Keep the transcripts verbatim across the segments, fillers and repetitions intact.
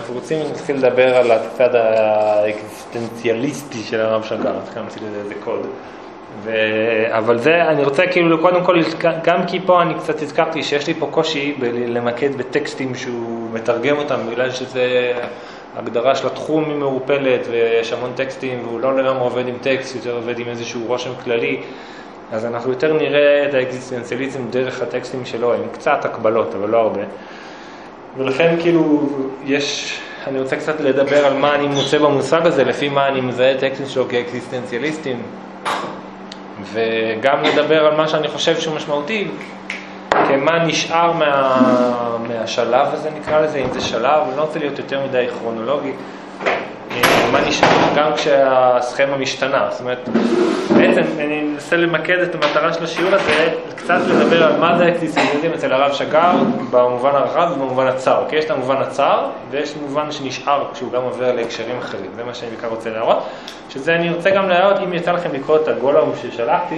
אנחנו רוצים להתחיל לדבר על הצד האקזיסטנציאליסטי של הרב שגר, אז כאן נציג איזה קוד. ו... אבל זה, אני רוצה כאילו קודם כל, גם כי פה אני קצת הזכרתי שיש לי פה קושי למקד בטקסטים שהוא מתרגם אותם, בגלל שזה הגדרה של התחום היא מעורפלת ויש המון טקסטים והוא לא לגמרי עובד עם טקסט, יותר עובד עם איזשהו רושם כללי, אז אנחנו יותר נראה את האקזיסטנציאליזם דרך הטקסטים שלו, עם קצת הקבלות, אבל לא הרבה. ולכן כאילו יש, אני רוצה קצת לדבר על מה אני מוצא במושג הזה, לפי מה אני מזהה טקסטים שלו כאקזיסטנציאליסטים, וגם לדבר על מה שאני חושב שהוא משמעותי, כמה נשאר מה, מהשלב הזה נקרא לזה, אם זה שלב, אני לא רוצה להיות יותר מדי כרונולוגי, מה נשאר גם כשהסכמה משתנה. זאת אומרת, בעצם אני מנסה למקד את המטרה של השיעור הזה, קצת לדבר על מה זה האקזיסטנציאליזם אצל הרב שגר במובן הרחב ובמובן הצר, כי יש את המובן הצר ויש מובן שנשאר כשהוא גם עובר להקשרים אחרים. זה מה שאני בעיקר רוצה להראות, שזה אני רוצה גם להראות, אם יצא לכם לקרוא את הגולום ששלחתי,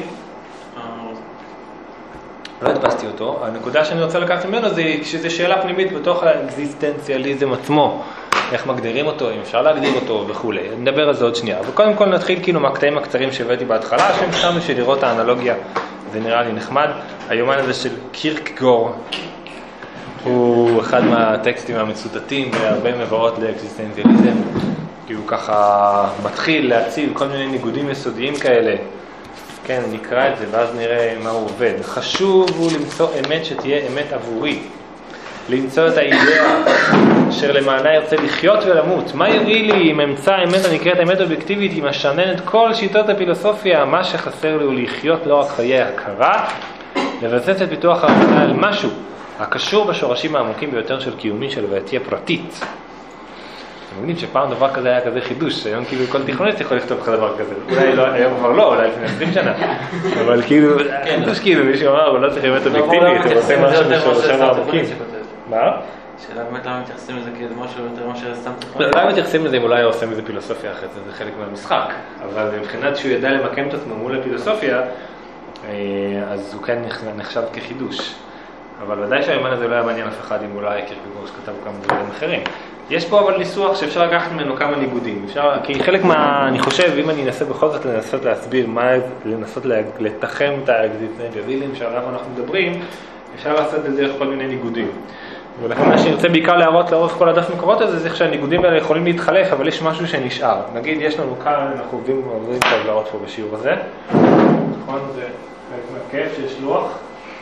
לא הדפסתי אותו, הנקודה שאני רוצה לקחת ממנו זה שזה שאלה פנימית בתוך האקזיסטנציאליזם עצמו, איך מגדירים אותו, אם אפשר להגדיר אותו וכו'. נדבר על זה עוד שנייה. וקודם כל נתחיל כאילו מהקטעים הקצרים שהבאתי בהתחלה, שהם סתם בשביל לראות את האנלוגיה, זה נראה לי נחמד. היומן הזה של קירקגור, הוא אחד מהטקסטים המצוטטים בהרבה מבואות לאקזיסטנציאליזם, כי הוא ככה מתחיל להציב כל מיני ניגודים יסודיים כאלה. כן, נקרא את זה ואז נראה מה הוא עובד. חשוב הוא למצוא אמת שתהיה אמת עבורי. למצוא את האידאה אשר למענה ירצה לחיות ולמות. מה יביא לי אם אמצא אמת הנקראת אמת אובייקטיבית, אם אשנן את כל שיטות הפילוסופיה? מה שחסר לי הוא לחיות לא רק חיי הכרה, לבסס את פיתוח ההבנה על משהו הקשור בשורשים העמוקים ביותר של קיומי של הווייתי הפרטית. אתם מבינים שפעם דבר כזה היה כזה חידוש, היום כאילו כל תיכוניסט יכול לכתוב לך דבר כזה, אולי לא, היום כבר לא, אולי לפני עשרים שנה, אבל כאילו, חידוש כאילו מישהו אמר, הוא לא צריך אמת אובייקטיבית, הוא עושה משהו בשורשים העמוקים. מה? שאלה באמת למה מתייחסים לזה כאילו משהו יותר מאשר סתם תיכון? לא, לא מתייחסים לזה אם אולי עושה מזה פילוסופיה אחרת, זה חלק מהמשחק, אבל מבחינת שהוא ידע למקם את עצמו מול הפילוסופיה, אז הוא כן נחשב כחידוש. אבל ודאי שהיומן הזה לא היה מעניין אף אחד אם אולי קירקגור שכתב כמה דברים אחרים. יש פה אבל ניסוח שאפשר לקחת ממנו כמה ניגודים. אפשר, כי חלק מה, אני חושב, אם אני אנסה בכל זאת לנסות להסביר מה, לנסות לתחם את האקזיסטנציאליזם שעליו אנחנו מדברים, אפשר לעשות את זה דרך כל מיני ניגודים. ולכן מה שאני רוצה בעיקר להראות לאורך כל הדף מקורות הזה, זה שהניגודים האלה יכולים להתחלף, אבל יש משהו שנשאר. נגיד, יש לנו כאן, אנחנו עובדים ועובדים טבלאות פה בשיעור הזה. נכון? זה חלק מהכיף שיש לוח.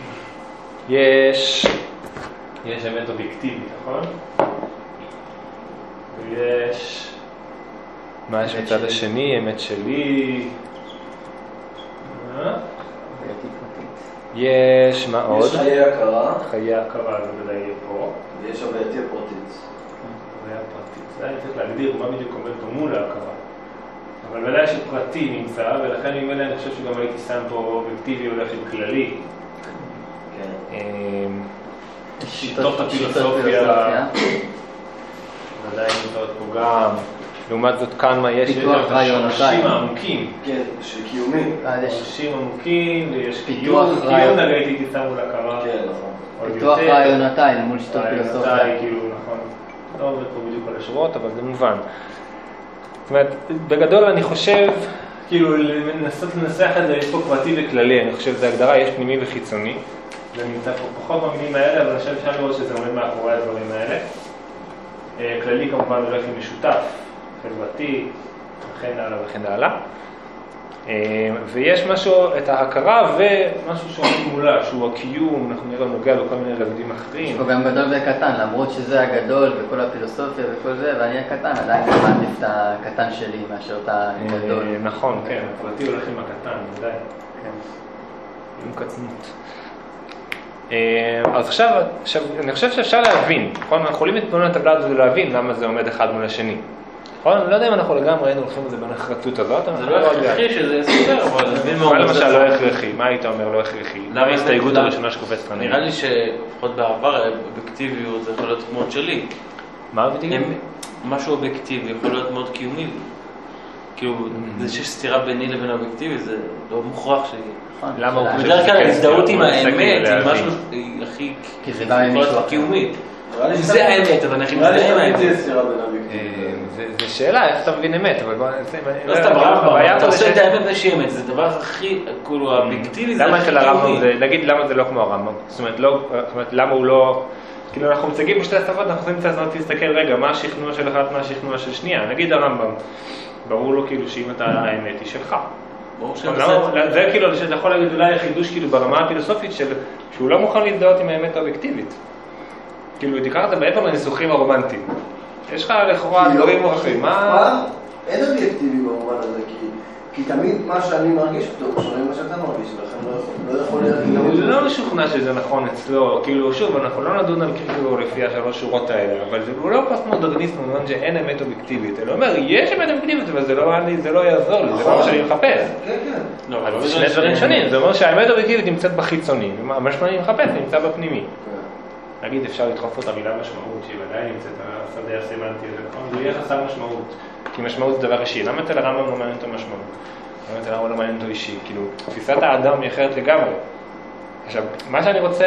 יש, יש אמת אובייקטיבית, נכון? ויש, מה יש בצד השני? אמת שלי. יש, מה עוד? יש חיי הכרה. חיי הכרה, זה בוודאי יהיה פה. ויש הווייתי הפרטית. הוויה הפרטית. זה היה צריך להגדיר מה בדיוק עומד פה מול ההכרה. אבל ודאי שפרטי נמצא, ולכן עם אלה אני חושב שגם הייתי שם פה אובייקטיבי הולך עם כללי. שיטות הפילוסופיה ודאי נמצאות פה גם, לעומת זאת כאן מה יש שורשים העמוקים, כן, של קיומי, שורשים עמוקים ויש קיום, קיום נגעתי תיסה מול הכרה, פיתוח רעיונתיים מול שיטות פילוסופיה, כאילו נכון, לא עובד פה בדיוק על השורות אבל זה מובן. זאת אומרת, בגדול אני חושב כאילו לנסות לנסח את זה, יש פה פרטי וכללי, אני חושב שזה הגדרה, יש פנימי וחיצוני, זה נמצא פה פחות במילים האלה, אבל אני חושב שאפשר לראות שזה עומד מאחורי הדברים האלה. כללי כמובן הולך עם משותף, חברתי, וכן הלאה וכן הלאה. ויש משהו, את ההכרה ומשהו שעומד מולה, שהוא הקיום, אנחנו נראה נוגע בכל מיני רבדים אחרים. יש פה גם גדול וקטן, למרות שזה הגדול וכל הפילוסופיה וכל זה, ואני הקטן, עדיין אני מעדיף את הקטן שלי מאשר את הגדול. נכון, כן, הפרטי הולך עם הקטן, ודאי. עם קטנות. אז עכשיו, עכשיו, אני חושב שאפשר להבין, נכון? אנחנו יכולים לתמון את הטבלה הזאת ולהבין למה זה עומד אחד מול השני. נכון? אני לא יודע אם אנחנו לגמרי היינו הולכים את זה בנחרצות הזאת, זה לא הכרחי שזה סופר, אבל זה מה למשל לא הכרחי? מה היית אומר לא הכרחי? מה ההסתייגות הראשונה שקופצת לנו? נראה לי שלפחות בעבר אובייקטיביות זה יכול להיות מאוד שלי. מה אובייקטיבי? משהו אובייקטיבי יכול להיות מאוד קיומי. כאילו, זה שיש סתירה ביני לבין האובייקטיבי, זה לא מוכרח שלי. למה הוא חושב בדרך כלל ההזדהות עם האמת היא משהו הכי קיומי. זה האמת, אבל אנחנו נראה לי מזדהים שתמיד האמת. זה סתירה בין אובייקטיבית. זה שאלה, איך אתה מבין אמת, אבל בוא... לא סתם רמב"ם, אתה עושה את האמת בשי אמת, זה דבר הכי, כאילו, האובייקטיבי זה למה הכי אצל הרמב"ם קיומי. זה, נגיד למה זה לא כמו הרמב"ם? זאת אומרת, לא, זאת אומרת, למה הוא לא... כאילו אנחנו מצגים בשתי השפות, אנחנו יכולים קצת להסתכל, רגע, מה השכנוע של אחת, מה השכנוע של שנייה? נגיד הרמב"ם, ברור לו כאילו שאם אתה האמת היא שלך. ברור שאני עושה את זה. זה כאילו, שאתה יכול להגיד אולי חידוש כאילו ברמה הפילוסופית של שהוא לא מוכן להזדהות עם האמת האובייקטיבית. כאילו, תיקח את זה מעבר לניסוחים הרומנטיים. יש לך לכאורה דברים מוכחים, מה... אין אובייקטיבי במובן הזה, כי תמיד מה שאני מרגיש טוב, שונה ממה שאתה מרגיש, ולכן לא יכול להיות... אני לא משוכנע שזה נכון אצלו, כאילו שוב, אנחנו לא נדון על קירקגור לפי השלוש שורות האלה, אבל הוא לא פוסט-מודרניסט במובן שאין אמת אובייקטיבית, אלא אומר, יש אמת אובייקטיבית, אבל זה לא יעזור לי, זה לא מה שאני מחפש. כן, כן. אבל זה שני דברים שונים, זה אומר שהאמת האובייקטיבית נמצאת בחיצוני, ומה שאני מחפש נמצא בפנימי. נגיד אפשר לדחוף אותה מילה משמעות, שהיא ודאי נמצאת, השדה הסמנטי הזה, נכון? זה יהיה חסר משמעות, כי משמעות זה דבר אישי. למה אצל הרמב"ם לא מעניין אותו משמעות? למה אצל הרמב"ם לא מעניין אותו אישי? כאילו, תפיסת האדם היא אחרת לגמרי. עכשיו, מה שאני רוצה,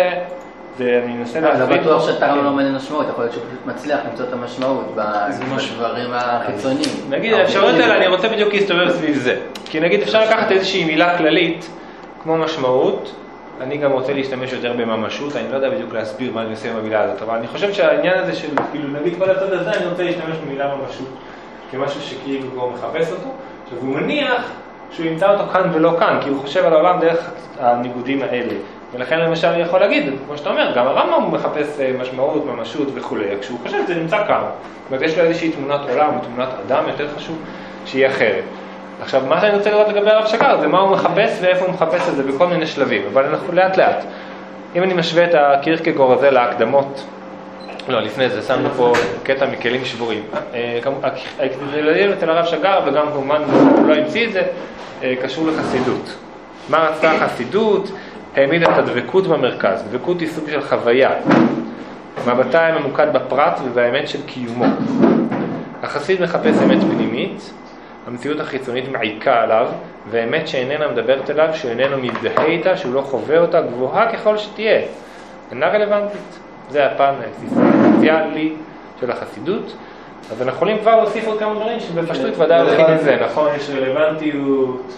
זה אני אנסה להסביר... לא בטוח שאתה הרמב"ם לא מעניין משמעות, יכול להיות שהוא פשוט מצליח למצוא את המשמעות בדברים החיצוניים. נגיד, האפשרויות האלה, אני רוצה בדיוק להסתובב סביב זה. כי נגיד, אפשר לקחת איזושהי מילה כללית, כמו משמעות, אני גם רוצה להשתמש יותר בממשות, אני לא יודע בדיוק להסביר מה אני עושה עם המילה הזאת, אבל אני חושב שהעניין הזה של, כאילו, נגיד כל הצד הזה, אני רוצה להשתמש במילה ממשות, כמשהו שקירקגור מחפש אותו, עכשיו הוא מניח שהוא ימצא אותו כאן ולא כאן, כי הוא חושב על העולם דרך הניגודים האלה, ולכן למשל אני יכול להגיד, כמו שאתה אומר, גם הרמב"ם הוא מחפש משמעות, ממשות וכו', כשהוא חושב שזה נמצא כאן, זאת אומרת, יש לו איזושהי תמונת עולם, תמונת אדם יותר חשוב, שהיא אחרת. עכשיו, מה שאני רוצה לראות לגבי הרב שג"ר זה מה הוא מחפש ואיפה הוא מחפש את זה בכל מיני שלבים, אבל אנחנו לאט לאט. אם אני משווה את הקירקגור הזה להקדמות, לא, לפני זה, שמנו פה קטע מכלים שבורים. האקזיטנציאליזם אצל הרב שג"ר, וגם כמובן הוא לא המציא את זה, קשור לחסידות. מה רצתה החסידות? העמיד את הדבקות במרכז. דבקות היא סוג של חוויה. מבטה ממוקד בפרט ובאמת של קיומו. החסיד מחפש אמת פנימית, המציאות החיצונית מעיקה עליו, והאמת שאיננה מדברת אליו, שאיננו מזדהה איתה, שהוא לא חווה אותה, גבוהה ככל שתהיה, אינה רלוונטית. זה הפן האקזיסטנציאלי של החסידות. אז אנחנו יכולים כבר להוסיף עוד כמה דברים שבפשטות ודאי הולכים את זה, נכון? יש רלוונטיות,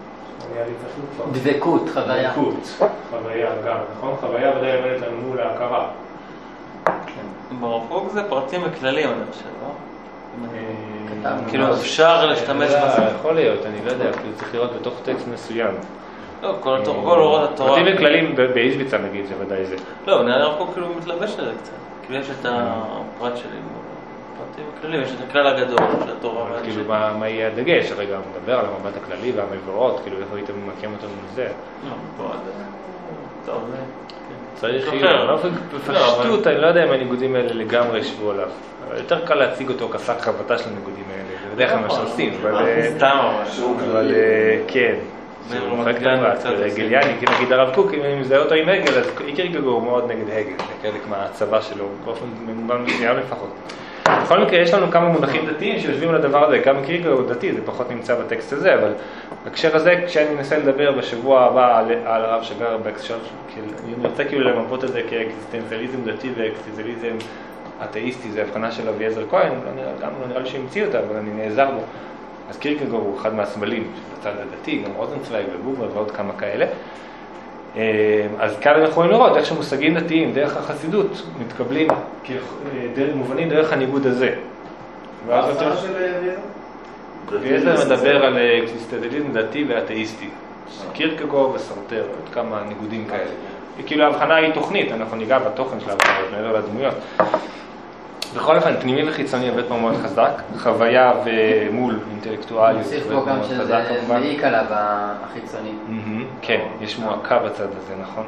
דבקות, חוויה. דבקות, חוויה גם, נכון? חוויה ודאי עומדת לנו מול ההכרה. ברב קוק זה פרטים וכללים, אני חושב, לא? כאילו לא, אפשר להשתמש בזה. יכול להיות, אני לא יודע, כאילו צריך לראות בתוך טקסט מסוים. לא, כל הוראות התורה. פרטים וכללים באיזביצה נגיד, זה ודאי זה. לא, נראה רב קוק כאילו מתלבש על זה קצת. כאילו יש את הפרט שלי, פרטים וכללים, יש את הכלל הגדול של התורה. כאילו מה יהיה הדגש? הרגע מדבר על המבט הכללי והמבואות, כאילו איפה הייתם ממקם אותנו מזה? לא, פה עד... טוב, צריך בפשטות, אני לא יודע אם הניגודים האלה לגמרי ישבו עליו. יותר קל להציג אותו כשק חבטה של הניגודים האלה, זה בדרך כלל מה שעושים, סתם ממש. אבל כן, הוא חלק דמרת, גליאני, כי נגיד הרב קוק, אם אני מזהה אותו עם הגל, אז קירקגור מאוד נגד הגל, זה חלק מהצבא שלו, באופן ממובן מסוים לפחות. בכל מקרה, יש לנו כמה מונחים דתיים שיושבים על הדבר הזה, גם קירקגור דתי, זה פחות נמצא בטקסט הזה, אבל בהקשר הזה, כשאני מנסה לדבר בשבוע הבא על הרב שג"ר בהקשר, אני רוצה כאילו למפות את זה כאקזיסטנציאליזם דתי ואקזיסטנציאליזם אתאיסטי, זה הבחנה של אביעזר כהן, גם לא נראה לי שהמציא אותה, אבל אני נעזר בו. אז קירקגור הוא אחד מהסמלים של הצד הדתי, גם רוזנצוויג ובובר ועוד כמה כאלה. אז כאן אנחנו יכולים לראות איך שמושגים דתיים דרך החסידות מתקבלים מובנים דרך הניגוד הזה. מה ההבחנה של אביעזר? אביעזר מדבר על אקזיסטנציאליזם דתי ואתאיסטי. קירקגור וסרטר, עוד כמה ניגודים כאלה. כאילו ההבחנה היא תוכנית, אנחנו ניגע בתוכן של ההבחנות, מעבר לדמויות. בכל אופן, פנימי וחיצוני עובד פה מאוד חזק, חוויה ומול אינטלקטואליות. נוסיף פה גם שזה מעיק עליו החיצוני. כן, יש מועקה בצד הזה, נכון?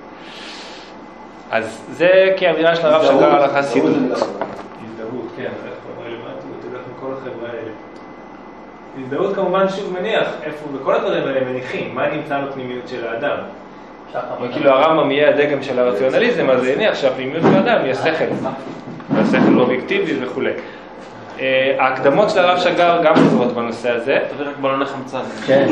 אז זה כאמירה של הרב שג"ר על החסידות. הזדהות, כן, רלוונטיות, תלך מכל החברה האלה. הזדהות כמובן שוב מניח, איפה בכל הדברים האלה מניחים, מה נמצא בפנימיות של האדם. כאילו הרמב"ם יהיה הדגם של הרציונליזם, אז זה יניח שהפנימיות של האדם יהיה שכל. השכל אובייקטיבי וכו'. ההקדמות של הרב שג"ר גם עוזרות בנושא הזה. תביא רק בלוני חמצן. כן.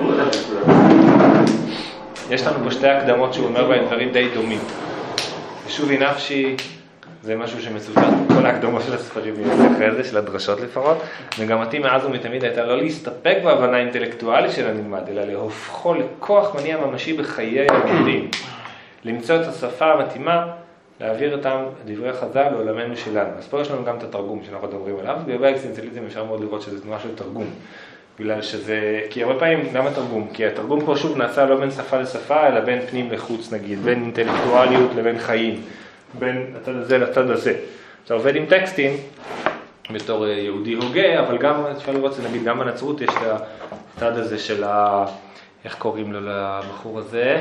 יש לנו פה שתי הקדמות שהוא אומר בהם דברים די דומים. שובי נפשי, זה משהו שמצוטט, כל ההקדומות של הספרים אחרי זה, של הדרשות לפחות, מגמתי מאז ומתמיד הייתה לא להסתפק בהבנה האינטלקטואלית של הנלמד, אלא להופכו לכוח מניע ממשי בחיי הלימודים. למצוא את השפה המתאימה, להעביר אותם דברי חז"ל לעולמנו שלנו. אז פה יש לנו גם את התרגום שאנחנו מדברים עליו, ובגבי האקסטנציאליזם אפשר מאוד לראות שזה תנועה של תרגום. בגלל שזה, כי הרבה פעמים גם התרגום, כי התרגום פה שוב נעשה לא בין שפה לשפה, אלא בין פנים לחוץ נגיד, בין אינטלקטואליות לבין חיים, בין הצד הזה לצד הזה. אתה עובד עם טקסטים, בתור יהודי הוגה, אבל גם, אפשר לראות, נגיד, גם בנצרות יש את הצד הזה של ה... איך קוראים לו לבחור הזה?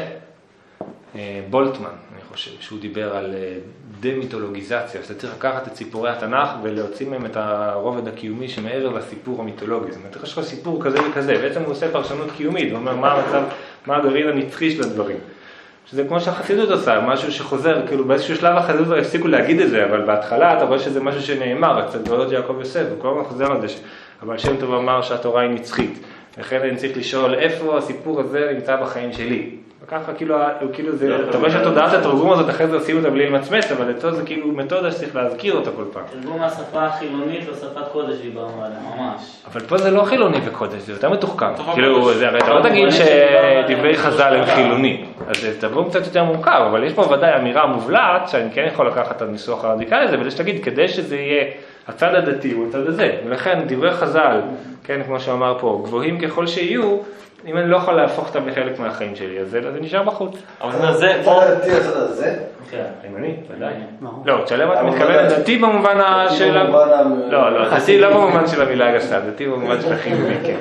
בולטמן, אני חושב, שהוא דיבר על דמיתולוגיזציה, שאתה צריך לקחת את סיפורי התנ"ך ולהוציא מהם את הרובד הקיומי שמעבר לסיפור המיתולוגי. זאת אומרת, יש לך סיפור כזה וכזה, בעצם הוא עושה פרשנות קיומית, הוא אומר מה המצב, מה הגרעין הנצחי של הדברים. שזה כמו שהחסידות עושה, משהו שחוזר, כאילו באיזשהו שלב החסידות כבר הפסיקו להגיד את זה, אבל בהתחלה אתה רואה שזה משהו שנאמר, אצל דברות יעקב יוסף, הוא כל הזמן חוזר על זה, אבל שם טוב אמר שהתורה היא נצחית. לכן אני צריך לשאול איפה הסיפור הזה נמצא בחיים שלי. וככה כאילו, כאילו זה, אתה רואה שהתודעת התרגום הזאת אחרי זה עושים אותה בלי למצמץ, אבל לצד זה כאילו מתודה שצריך להזכיר אותה כל פעם. תרגום מהשפה החילונית לשפת קודש דיברנו עליה, ממש. אבל פה זה לא חילוני וקודש, זה יותר מתוחכם. כאילו, זה הרי אתה לא תגיד שדברי חז"ל הם חילוני, אז זה תרגום קצת יותר מורכב, אבל יש פה ודאי אמירה מובלעת, שאני כן יכול לקחת את הניסוח הרדיקלי הזה, ולש תגיד, כדי שזה יהיה הצד הדתי הוא הצד הזה, ולכן דברי חז"ל, כן, כמו שאמר פה, גבוהים ככל שיהיו, אם אני לא יכול להפוך אותם לחלק מהחיים שלי, אז זה נשאר בחוץ. אבל זה... הצד הדתי, הצד הזה? הימני, ודאי. לא, תשאלה מה אתה מתכוון, דתי במובן של... לא, לא, דתי לא במובן של המילה הגסה, דתי במובן של החילוני, כן.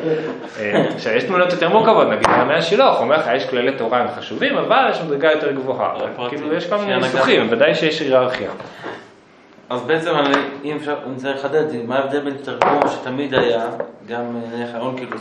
שיש תמונות יותר מורכבות, נגיד, רמי השילוח, אומר לך, יש כללי תורה הם חשובים, אבל יש מדרגה יותר גבוהה. כאילו, יש כל מיני ניסוחים, ודאי שיש היררכיה. אז בעצם, אם אפשר, אני צריך לחדד, מה ההבדל בין תרגום שתמיד היה, גם נניח אהרון כאילו,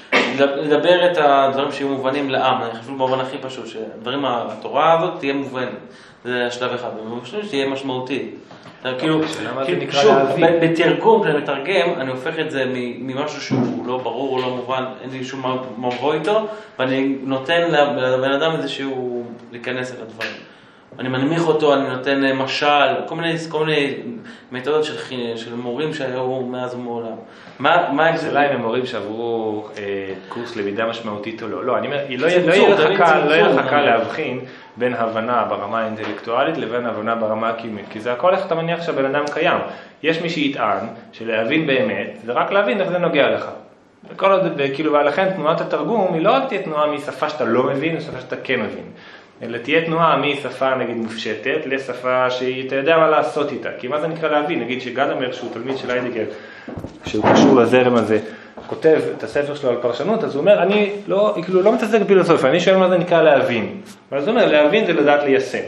לדבר את הדברים שיהיו מובנים לעם, אני חושב במובן הכי פשוט, שהדברים, התורה הזאת תהיה מובנת, זה השלב אחד, ובשביל שתהיה משמעותית. כאילו, שוב, בתרגום, כשאני מתרגם, אני הופך את זה ממשהו שהוא לא ברור או לא מובן, אין לי שום מבוא איתו, ואני נותן לבן אדם איזה שהוא להיכנס אל הדברים. אני מנמיך אותו, אני נותן משל, כל מיני, כל מיני מתודות של, של מורים שהיו מאז ומעולם. מה, מה השאלה אם הם מורים שעברו אה, קורס למידה משמעותית או לא? לא, אני אומר, לא יהיה לך קל להבחין בין הבנה ברמה האינטלקטואלית לבין הבנה ברמה הקיומית, כי זה הכל איך אתה מניח שהבן אדם קיים. יש מי שיטען שלהבין באמת, זה רק להבין איך זה נוגע לך. וכל עוד, וכאילו, ולכן תנועת התרגום היא לא רק תהיה תנועה משפה שאתה לא מבין, משפה שאתה כן מבין. אלא תהיה תנועה משפה נגיד מופשטת לשפה שאתה יודע מה לעשות איתה. כי מה זה נקרא להבין? נגיד שגדמר שהוא תלמיד של היידיגר, שהוא קשור לזרם הזה, כותב את הספר שלו על פרשנות, אז הוא אומר, אני לא, כאילו, לא מתעסק בפילוסופיה, אני שואל מה זה נקרא להבין. אז הוא אומר, להבין זה לדעת ליישם.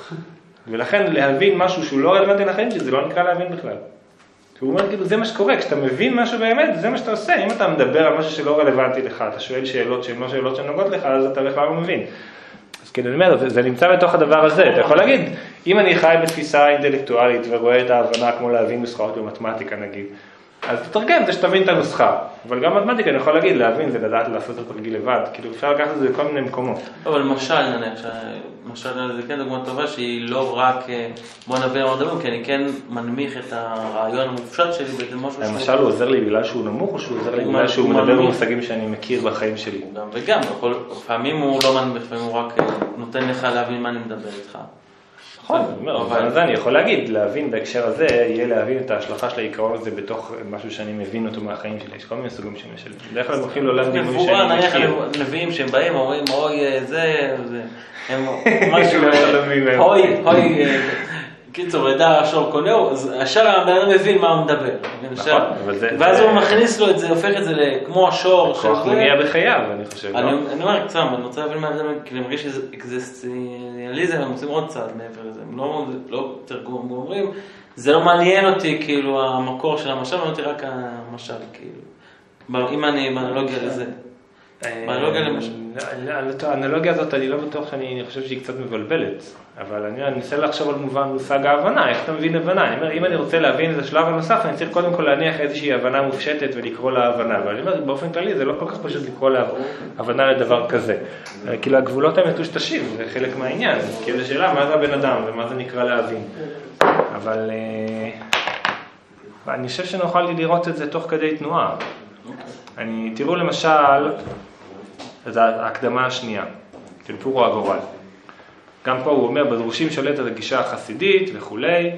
ולכן להבין משהו שהוא לא רלוונטי לחיים, שזה לא נקרא להבין בכלל. הוא אומר, כאילו, זה מה שקורה, כשאתה מבין משהו באמת, זה מה שאתה עושה. אם אתה מדבר על משהו שלא רלוונטי לך, אתה שואל שאלות שהן לא שאלות שנוגעות לך, אז אתה בכלל לא מבין. אז כאילו, אני אומר, זה, זה נמצא בתוך הדבר הזה. אתה יכול להגיד, אם אני חי בתפיסה אינטלקטואלית ורואה את ההבנה כמו להבין נוסחאות במתמטיקה, נגיד, אז תתרגם, זה שתבין את הנוסחה. אבל גם מתמטיקה, אני יכול להגיד, להבין זה לדעת לעשות את התרגיל לבד. כאילו, אפשר לקחת את זה בכל מיני מקומות. אבל למשל, נניח, למשל, זה כן דוגמה טובה שהיא לא רק בוא נבין מה מדברים, כי אני כן מנמיך את הרעיון המופשט שלי באיזה משהו שהוא... למשל, הוא עוזר לי בגלל שהוא נמוך, או שהוא עוזר לי בגלל שהוא מדבר במושגים שאני מכיר בחיים שלי? גם וגם, לפעמים הוא לא מנמיך, לפעמים הוא רק נותן לך להבין מה אני מדבר איתך. נכון, אבל זה אני יכול להגיד, להבין בהקשר הזה, יהיה להבין את ההשלכה של העיקרון הזה בתוך משהו שאני מבין אותו מהחיים שלי. יש כל מיני סוגים שלי. בדרך כלל מוכרים לו לעולם דימוי שאני מכיר. נביאים שהם באים, אומרים, אוי, זה, זה, הם משהו, אוי, אוי, קיצור, ידע השור קונהו, אז השאר הבן מבין מה הוא מדבר. ואז הוא מכניס לו את זה, הופך את זה כמו השור. כוח מניע בחייו, אני חושב. אני אומר קצת, אני רוצה להבין מה זה, כי אני מרגיש שזה אקזיסטנציאליזם, הם עושים עוד צעד מעבר לזה, הם לא תרגום, הם אומרים, זה לא מעניין אותי, כאילו, המקור של המשל, מעניין אותי רק המשל, כאילו. אם אני אנלוגיה לזה. באנלוגיה למשל. האנלוגיה הזאת אני לא בטוח שאני חושב שהיא קצת מבלבלת, אבל אני אנסה לחשוב על מובן מושג ההבנה, איך אתה מבין הבנה. אני אומר, אם אני רוצה להבין את השלב הנוסף, אני צריך קודם כל להניח איזושהי הבנה מופשטת ולקרוא לה הבנה, ואני אומר, באופן כללי זה לא כל כך פשוט לקרוא לה הבנה לדבר כזה. כאילו הגבולות האלה מטושטשים, זה חלק מהעניין, כאילו שאלה מה זה הבן אדם ומה זה נקרא להבין. אבל אני חושב שנוכל לראות את זה תוך כדי תנועה. אני, תראו למשל, את ההקדמה השנייה, של פורו הגורל. גם פה הוא אומר, בדרושים שולטת הגישה החסידית וכולי,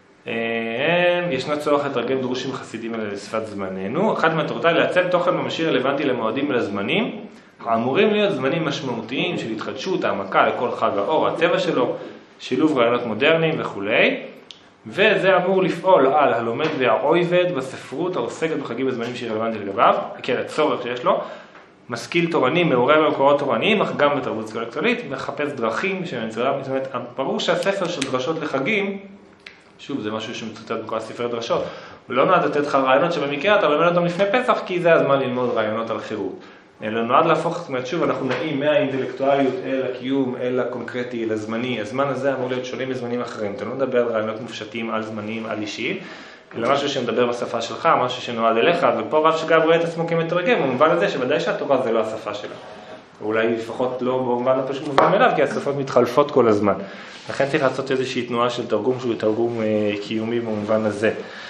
ישנו צורך לתרגם דרושים חסידים אלה לשפת זמננו. אחת מהתורתיים לעצב תוכן ממשי רלוונטי למועדים ולזמנים, האמורים להיות זמנים משמעותיים של התחדשות, העמקה לכל חג האור, הצבע שלו, שילוב רעיונות מודרניים וכולי. וזה אמור לפעול על הלומד והעובד בספרות העוסקת בחגים וזמנים שהיא רלוונטית לגביו, כן, הצורך שיש לו, משכיל תורני, מעורב במקורות תורניים, אך גם בתרבות סגולה כללית, מחפש דרכים שנמצאה, זאת אומרת, ברור שהספר של דרשות לחגים, שוב, זה משהו שמצוטט בכל הספרי דרשות, הוא לא נועד לתת לך רעיונות שבמקרה אתה לומד אותם לפני פסח, כי זה הזמן ללמוד רעיונות על חירות. אלא נועד להפוך, זאת אומרת, שוב, אנחנו נעים מהאינטלקטואליות אל הקיום, אל הקונקרטי, אל הזמני. הזמן הזה אמור להיות שונה מזמנים אחרים. אתה לא מדבר על רעיונות מופשטים, על זמנים, על אישיים, אלא משהו שמדבר בשפה שלך, משהו שנועד אליך, ופה רב שגב רואה את עצמו כמתרגם, במובן הזה שוודאי שהתורה זה לא השפה שלה. אולי לפחות לא במובן הפשוט מובן אליו, כי השפות מתחלפות כל הזמן. לכן צריך לעשות איזושהי תנועה של תרגום שהוא תרגום קיומי במובן הזה.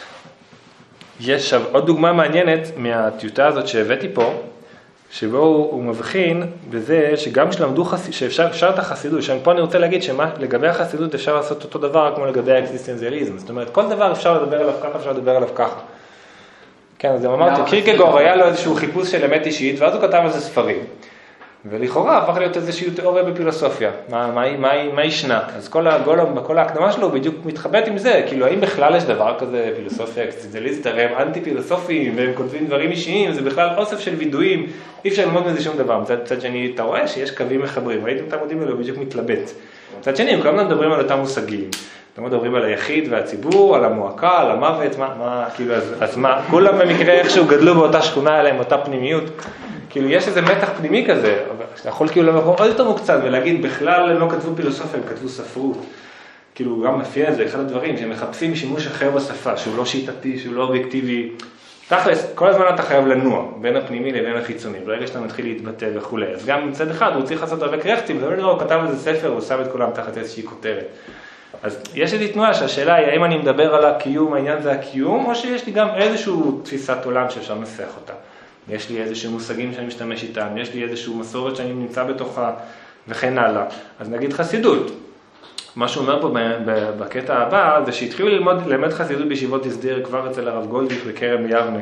יש עוד דוגמה מעניינת מהטיוטה הזאת שהבאתי פה, שבו הוא מבחין בזה שגם שלמדו חסידות, שאפשר אפשר את החסידות, פה אני רוצה להגיד שלגבי החסידות אפשר לעשות אותו דבר כמו לגבי האקזיסטנציאליזם, זאת אומרת כל דבר אפשר לדבר עליו ככה, אפשר לדבר עליו ככה. כן, אז אמרתי, קירקגור היה לו איזשהו חיפוש של אמת אישית, ואז הוא כתב על זה ספרים, ולכאורה הפך להיות איזושהי תיאוריה בפילוסופיה, מה, מה, מה, מה ישנה? אז כל, הגול, כל ההקדמה שלו בדיוק מתחבט עם זה, כאילו האם בכלל יש דבר כזה פילוסופיה אקזיסטנציאליסטית, הרי הם אנטי פילוסופיים והם כותבים דברים אישיים, זה בכלל אוסף של וידועים, אי אפשר ללמוד מזה שום דבר. מצד, מצד שני, אתה רואה שיש קווים מחברים, ראיתם את העמודים האלו, בדיוק מתלבט. מצד שני, הם כל הזמן מדברים על אותם מושגים, אתם מדברים על היחיד והציבור, על המועקה, על המוות, מה, מה, כאילו, אז, אז מה, כולם במקרה איכשהו גדלו באותה שכונה אליהם, אותה פנימיות. כאילו יש איזה מתח פנימי כזה, אתה יכול כאילו למקום עוד יותר מוקצת ולהגיד בכלל הם לא כתבו פילוסופיה, הם כתבו ספרות. כאילו גם מפיע את זה, אחד הדברים שהם מחפשים שימוש אחר בשפה, שהוא לא שיטתי, שהוא לא אובייקטיבי. תכלס, כל הזמן אתה חייב לנוע בין הפנימי לבין החיצוני, ברגע שאתה מתחיל להתבטא וכו'. אז גם מצד אחד הוא צריך לעשות הרבה קרחטים, זה לא נראה, הוא כתב על זה ספר, הוא שם את כולם תחת איזושהי כותרת. אז יש איזושהי תנועה שהשאלה היא, האם אני מדבר על הקיום, העניין זה הקיום, או שיש לי גם איזושהי תפיסת עולם שאפשר לנסח אותה. יש לי איזשהו מושגים שאני משתמש איתם, יש לי איזשהו מסורת שאני נמצא בתוכה וכן הלאה. אז נגיד חסידות. מה שהוא אומר פה בקטע הבא, זה שהתחילו ללמוד, ללמד חסידות בישיבות הסדר כבר אצל הרב גולדיך בכרם יבנה.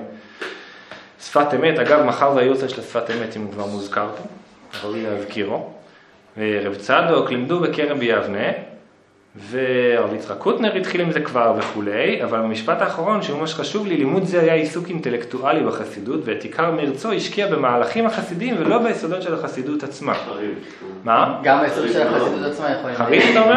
שפת אמת, אגב, מחר זה היוצא של שפת אמת, אם הוא כבר מוזכר פה, ראוי להזכירו. ורב צדוק לימדו בכרם ביבנה, והרב יצחק קוטנר התחיל עם זה כבר וכולי, אבל במשפט האחרון, שהוא ממש חשוב לי, לימוד זה היה עיסוק אינטלקטואלי בחסידות, ואת עיקר מרצו השקיע במהלכים החסידיים, ולא ביסודות של החסידות עצמה. מה? גם ביסודות של החסידות עצמה יכולים... חריף, אתה אומר?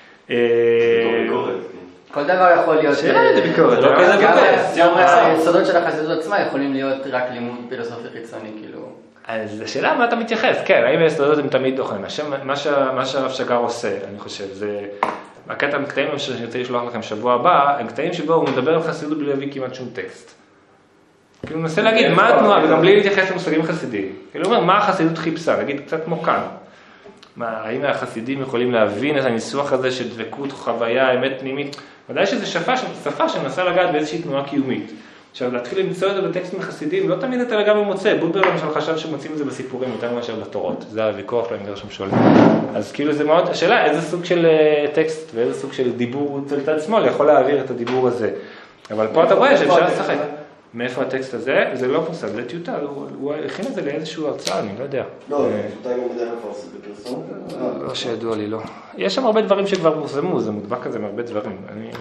כל דבר יכול להיות... שאלה איזה ביקורת. גם היסודות של החסידות עצמה יכולים להיות רק לימוד פילוסופי חיצוני, כאילו... אז השאלה מה אתה מתייחס, כן, האם היסודות הם תמיד דוחים, מה שהרב שגר עושה, אני חושב, זה, הקטע הקטעים שאני רוצה לשלוח לכם שבוע הבא, הם קטעים שבו הוא מדבר על חסידות בלי להביא כמעט שום טקסט. כאילו הוא מנסה להגיד מה התנועה, וגם בלי להתייחס למושגים חסידיים, כאילו הוא אומר מה החסידות חיפשה, נגיד קצת כמו כאן, האם החסידים יכולים להבין את הניסוח הזה של דבקות, חוויה, אמת פנימית, ודאי שזו שפה שמנסה לגעת באיזושהי תנועה קיומית. עכשיו, להתחיל למצוא את זה בטקסטים חסידיים, לא תמיד אתה לגמרי מוצא. בובר למשל חשב שמוצאים את זה בסיפורים יותר מאשר בתורות. זה הוויכוח להם שם שואלים. אז כאילו זה מאוד, השאלה איזה סוג של טקסט ואיזה סוג של דיבור אצל צד שמאל יכול להעביר את הדיבור הזה. אבל פה אתה רואה שאפשר לשחק. מאיפה הטקסט הזה? זה לא פוסק, זה טיוטה. הוא הכין את זה לאיזשהו הרצאה, אני לא יודע. לא, זה טיוטה גם בדרך מפרסם בפרסום. לא שידוע לי, לא. יש שם הרבה דברים שכבר פורסמו, זה מודבק כזה מהרבה דברים.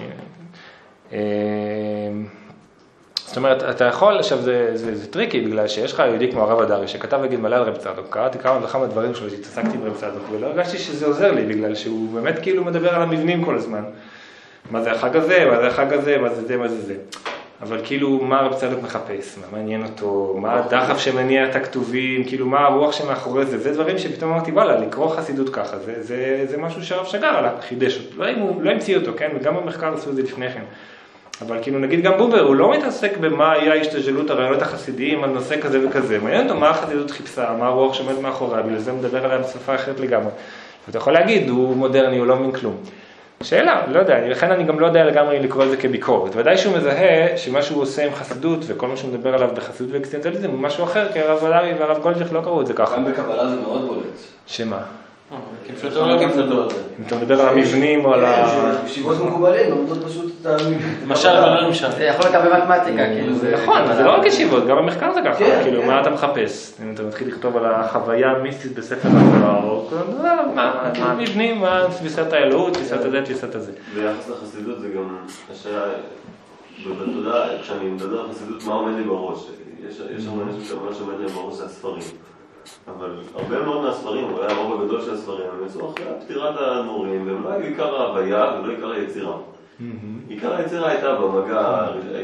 זאת אומרת, אתה יכול, עכשיו זה, זה, זה טריקי, בגלל שיש לך יהודי כמו הרב אדרי, שכתב וגיד מלא על רב צדוק, קראתי כמה וכמה דברים שלו, שהתעסקתי ברב צדוק, ולא הרגשתי שזה עוזר לי, בגלל שהוא באמת כאילו מדבר על המבנים כל הזמן. מה זה החג הזה, מה זה החג הזה, מה זה זה, מה זה זה. אבל כאילו מה הרב צדוק מחפש, מה מעניין אותו, מה הדחף שמניע את הכתובים, כאילו מה הרוח שמאחורי זה, זה דברים שפתאום אמרתי, וואלה, לקרוא חסידות ככה, זה, זה, זה משהו שהרב שגר עליו, חידש אותו, לא, לא המציא אותו, כן, וגם במחקר עשו את זה לפני כן. אבל כאילו נגיד גם בובר, הוא לא מתעסק במה היה השתלשלות הרעיונות החסידיים על נושא כזה וכזה, מעניין אותו מה החסידות חיפשה, מה הרוח שעומד מאחוריה, בגלל זה מדבר עליה בשפה אחרת לגמרי. ואתה יכול להגיד, הוא מודרני, הוא לא מבין כלום. שאלה, לא יודע, לכן אני גם לא יודע לגמרי לקרוא את זה כביקורת. ודאי שהוא מזהה שמה שהוא עושה עם חסידות, וכל מה שהוא מדבר עליו בחסידות ואקסטנציאליזם, הוא משהו אחר, כי הרב ולארי והרב גולדשטיין לא קראו את זה ככה. גם בקבלה זה מאוד בולט. שמה? כפלטולוגים זה לא. אם אתה מדבר על המבנים או על ה... ישיבות מקובלים, לומדות פשוט את המבנים. למשל, אבל לא למשל. זה יכול להיות גם במתמטיקה, כאילו. נכון, זה לא רק ישיבות, גם במחקר זה ככה, כאילו, מה אתה מחפש? אם אתה מתחיל לכתוב על החוויה המיסטית בספר הזוהר, מה המבנים, מה תפיסת האלוהות, תפיסת הזה, תפיסת הזה. ביחס לחסידות זה גם השאלה, בתודעה, כשאני מדבר על חסידות, מה עומד לי בראש? יש הרבה אנשים שאומרים שעומד לי בראש זה הספרים. אבל הרבה מאוד מהספרים, אולי הרוב הגדול של הספרים, הם יצאו אחרי פטירת הנורים, והם לא היו עיקר ההוויה ולא עיקר היצירה. עיקר היצירה הייתה במגע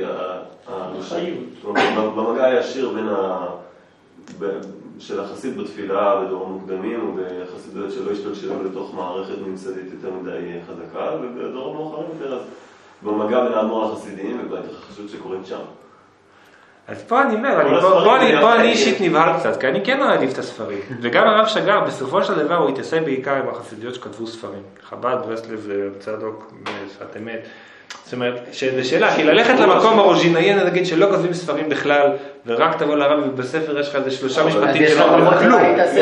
במגע הישיר בין של החסיד בתפילה בדור המוקדמים, ובחסידויות שלא השתלשלו לתוך מערכת ממסדית יותר מדי חזקה, ובדור המאוחרים יותר, אז במגע בין האדמו"ר לחסידים ובהתרחשות שקורית שם. אז פה אני אומר, פה אני אישית נבהל קצת, כי אני כן מעדיף את הספרים. וגם הרב שגר, בסופו של דבר הוא התעסק בעיקר עם החסידיות שכתבו ספרים. חב"ד, ברסלב, צדוק, שפת אמת. זאת אומרת, זו שאלה, כי ללכת למקום הרוז'ינאי, נגיד שלא כותבים ספרים בכלל, ורק תבוא לרב ובספר יש לך איזה שלושה משפטים שלא אומרים כלום.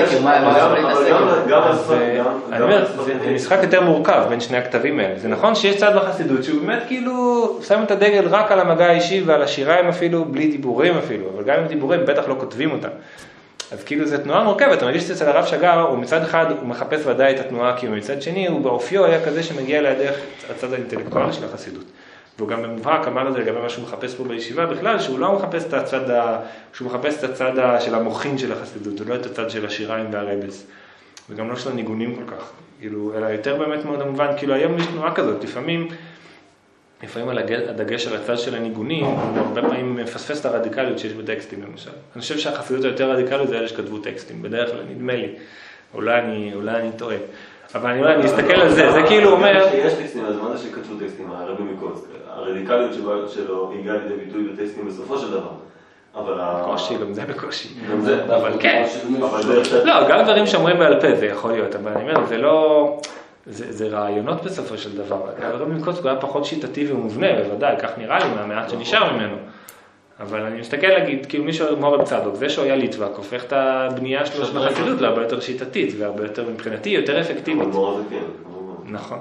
אני אומר, זה משחק יותר מורכב בין שני הכתבים האלה. זה נכון שיש צד בחסידות שהוא באמת כאילו שם את הדגל רק על המגע האישי ועל השיריים אפילו, בלי דיבורים אפילו, אבל גם עם דיבורים בטח לא כותבים אותם. אז כאילו זו תנועה מורכבת, אתה מרגיש שאצל הרב שגר, הוא מצד אחד הוא מחפש ודאי את התנועה, כי מצד שני הוא באופיו היה כזה שמגיע לידך הצד האינטלקטואלי של החסידות. והוא גם במובהק אמר את זה לגבי מה שהוא מחפש פה בישיבה בכלל, שהוא לא מחפש את הצד, ה... שהוא מחפש את הצד ה... של המוחין של החסידות, ולא את הצד של השיריים והרבס. וגם לא של הניגונים כל כך, כאילו, אלא יותר באמת מאוד המובן, כאילו היום יש תנועה כזאת, לפעמים, לפעמים על הדגש על הצד של הניגונים, הוא הרבה פעמים מפספס את הרדיקליות שיש בטקסטים למשל. אני חושב שהחסידות היותר רדיקליות זה אלה שכתבו טקסטים, בדרך כלל נדמה לי, אולי אני, אולי אני טועה. אבל אני אומר, אני אסתכל על זה, זה כאילו אומר... יש טקסטים, אז מה זה שכתבו טקסטים, הרבי מקוצק, הרדיקליות שלו הגיעה לידי ביטוי בטקסטים בסופו של דבר. בקושי, גם זה בקושי. אבל כן, לא, גם דברים שאומרים בעל פה זה יכול להיות, אבל אני אומר, זה לא... זה רעיונות בסופו של דבר. הרבי מקוצק היה פחות שיטתי ומובנה, בוודאי, כך נראה לי מהמעט שנשאר ממנו. אבל אני מסתכל להגיד, כאילו מישהו כמו רב צדוק, זה שהוא היה ליטבק, הופך את הבנייה שלו של החסידות להרבה יותר שיטתית, והרבה יותר מבחינתי, יותר אפקטיבית. נכון.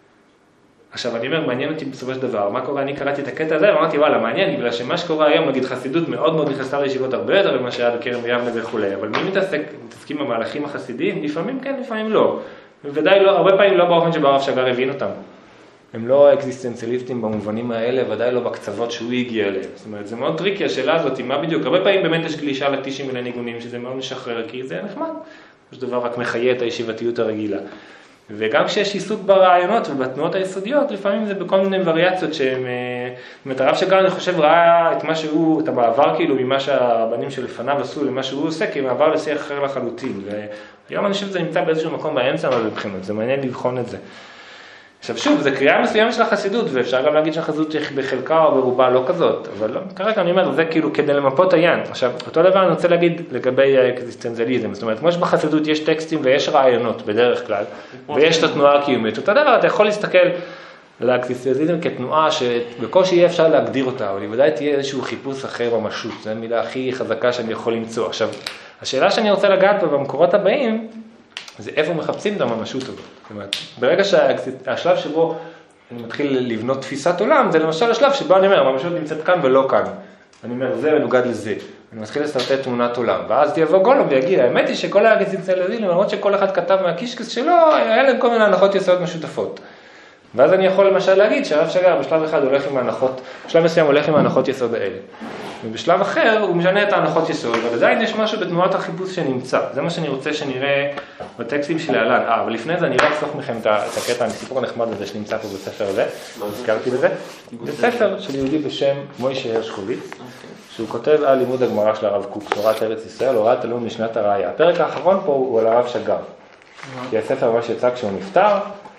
עכשיו אני אומר, מעניין אותי בסופו של דבר, מה קורה? אני קראתי את הקטע הזה, ואמרתי, וואלה, מעניין, בגלל שמה שקורה היום, נגיד חסידות מאוד מאוד נכנסה לישיבות הרבה יותר ממה שהיה בקרן ביבנה וכולי, אבל מי מתעסק, מתעסקים במהלכים החסידיים? לפעמים כן, לפעמים לא. ובוודאי לא, הרבה פעמים לא באופן שבו הרב שגר הבין אותם. הם לא אקזיסטנציאליסטים במובנים האלה, ודאי לא בקצוות שהוא הגיע אליהם. זאת אומרת, זה מאוד טריקי השאלה הזאת, מה בדיוק? הרבה פעמים באמת יש גלישה לטישים ולניגונים, שזה מאוד משחרר, כי זה נחמד. יש דבר רק מחיה את הישיבתיות הרגילה. וגם כשיש עיסוק ברעיונות ובתנועות היסודיות, לפעמים זה בכל מיני וריאציות שהם... זאת אומרת, הרב שגר, אני חושב, ראה את מה שהוא, את המעבר כאילו ממה שהבנים שלפניו עשו למה שהוא עושה, כי מעבר לשיח אחר לחלוטין. והיום אני חושב שזה נמצא באיזשהו מקום באמצע, אבל מבחינות, זה מעניין לבחון את זה. עכשיו שוב, זה קריאה מסוימת של החסידות, ואפשר גם להגיד שהחסידות היא בחלקה או ברובה לא כזאת, אבל לא, כרגע אני אומר, זה כאילו כדי למפות העניין. עכשיו, אותו דבר אני רוצה להגיד לגבי האקזיסטנציאליזם, זאת אומרת, כמו שבחסידות יש טקסטים ויש רעיונות בדרך כלל, ויש את התנועה הקיומית, אותו דבר, אתה יכול להסתכל על האקזיסטנציאליזם כתנועה שבקושי יהיה אפשר להגדיר אותה, אבל ודאי תהיה איזשהו חיפוש אחר ממשות, זו המילה הכי חזקה שאני יכול למצוא. עכשיו, השאלה שאני רוצה לגעת בה במקורות הבאים, זה איפה מחפשים את הממשות הזאת. זאת אומרת, ברגע שהשלב שבו אני מתחיל לבנות תפיסת עולם, זה למשל השלב שבו אני אומר, הממשות נמצאת כאן ולא כאן. אני אומר, זה מנוגד לזה. אני מתחיל לסרטט תמונת עולם, ואז יבוא גולום ויגיד, האמת היא שכל האקזיסטנציאליזם, למרות שכל אחד כתב מהקישקס שלו, היה להם כל מיני הנחות יסוד משותפות. ואז אני יכול למשל להגיד שהרב שגר בשלב אחד הולך עם ההנחות, בשלב מסוים הולך עם ההנחות יסוד האלה. ובשלב אחר הוא משנה את ההנחות יסוד, אבל עדיין יש משהו בתנועת החיפוש שנמצא. זה מה שאני רוצה שנראה בטקסטים שלהלן. אה, אבל לפני זה אני רק אחסוך מכם את הקטע, הסיפור הנחמד הזה שנמצא פה בספר הזה, הזכרתי בזה. זה ספר של יהודי בשם מוישה הרשקוביץ, שהוא כותב על לימוד הגמרא של הרב קוק, תורת ארץ ישראל, הוראת תלמוד משנת הראייה. הפרק האחרון פה הוא על הרב שגר, כי הספר ממש יצא כשהוא נפטר,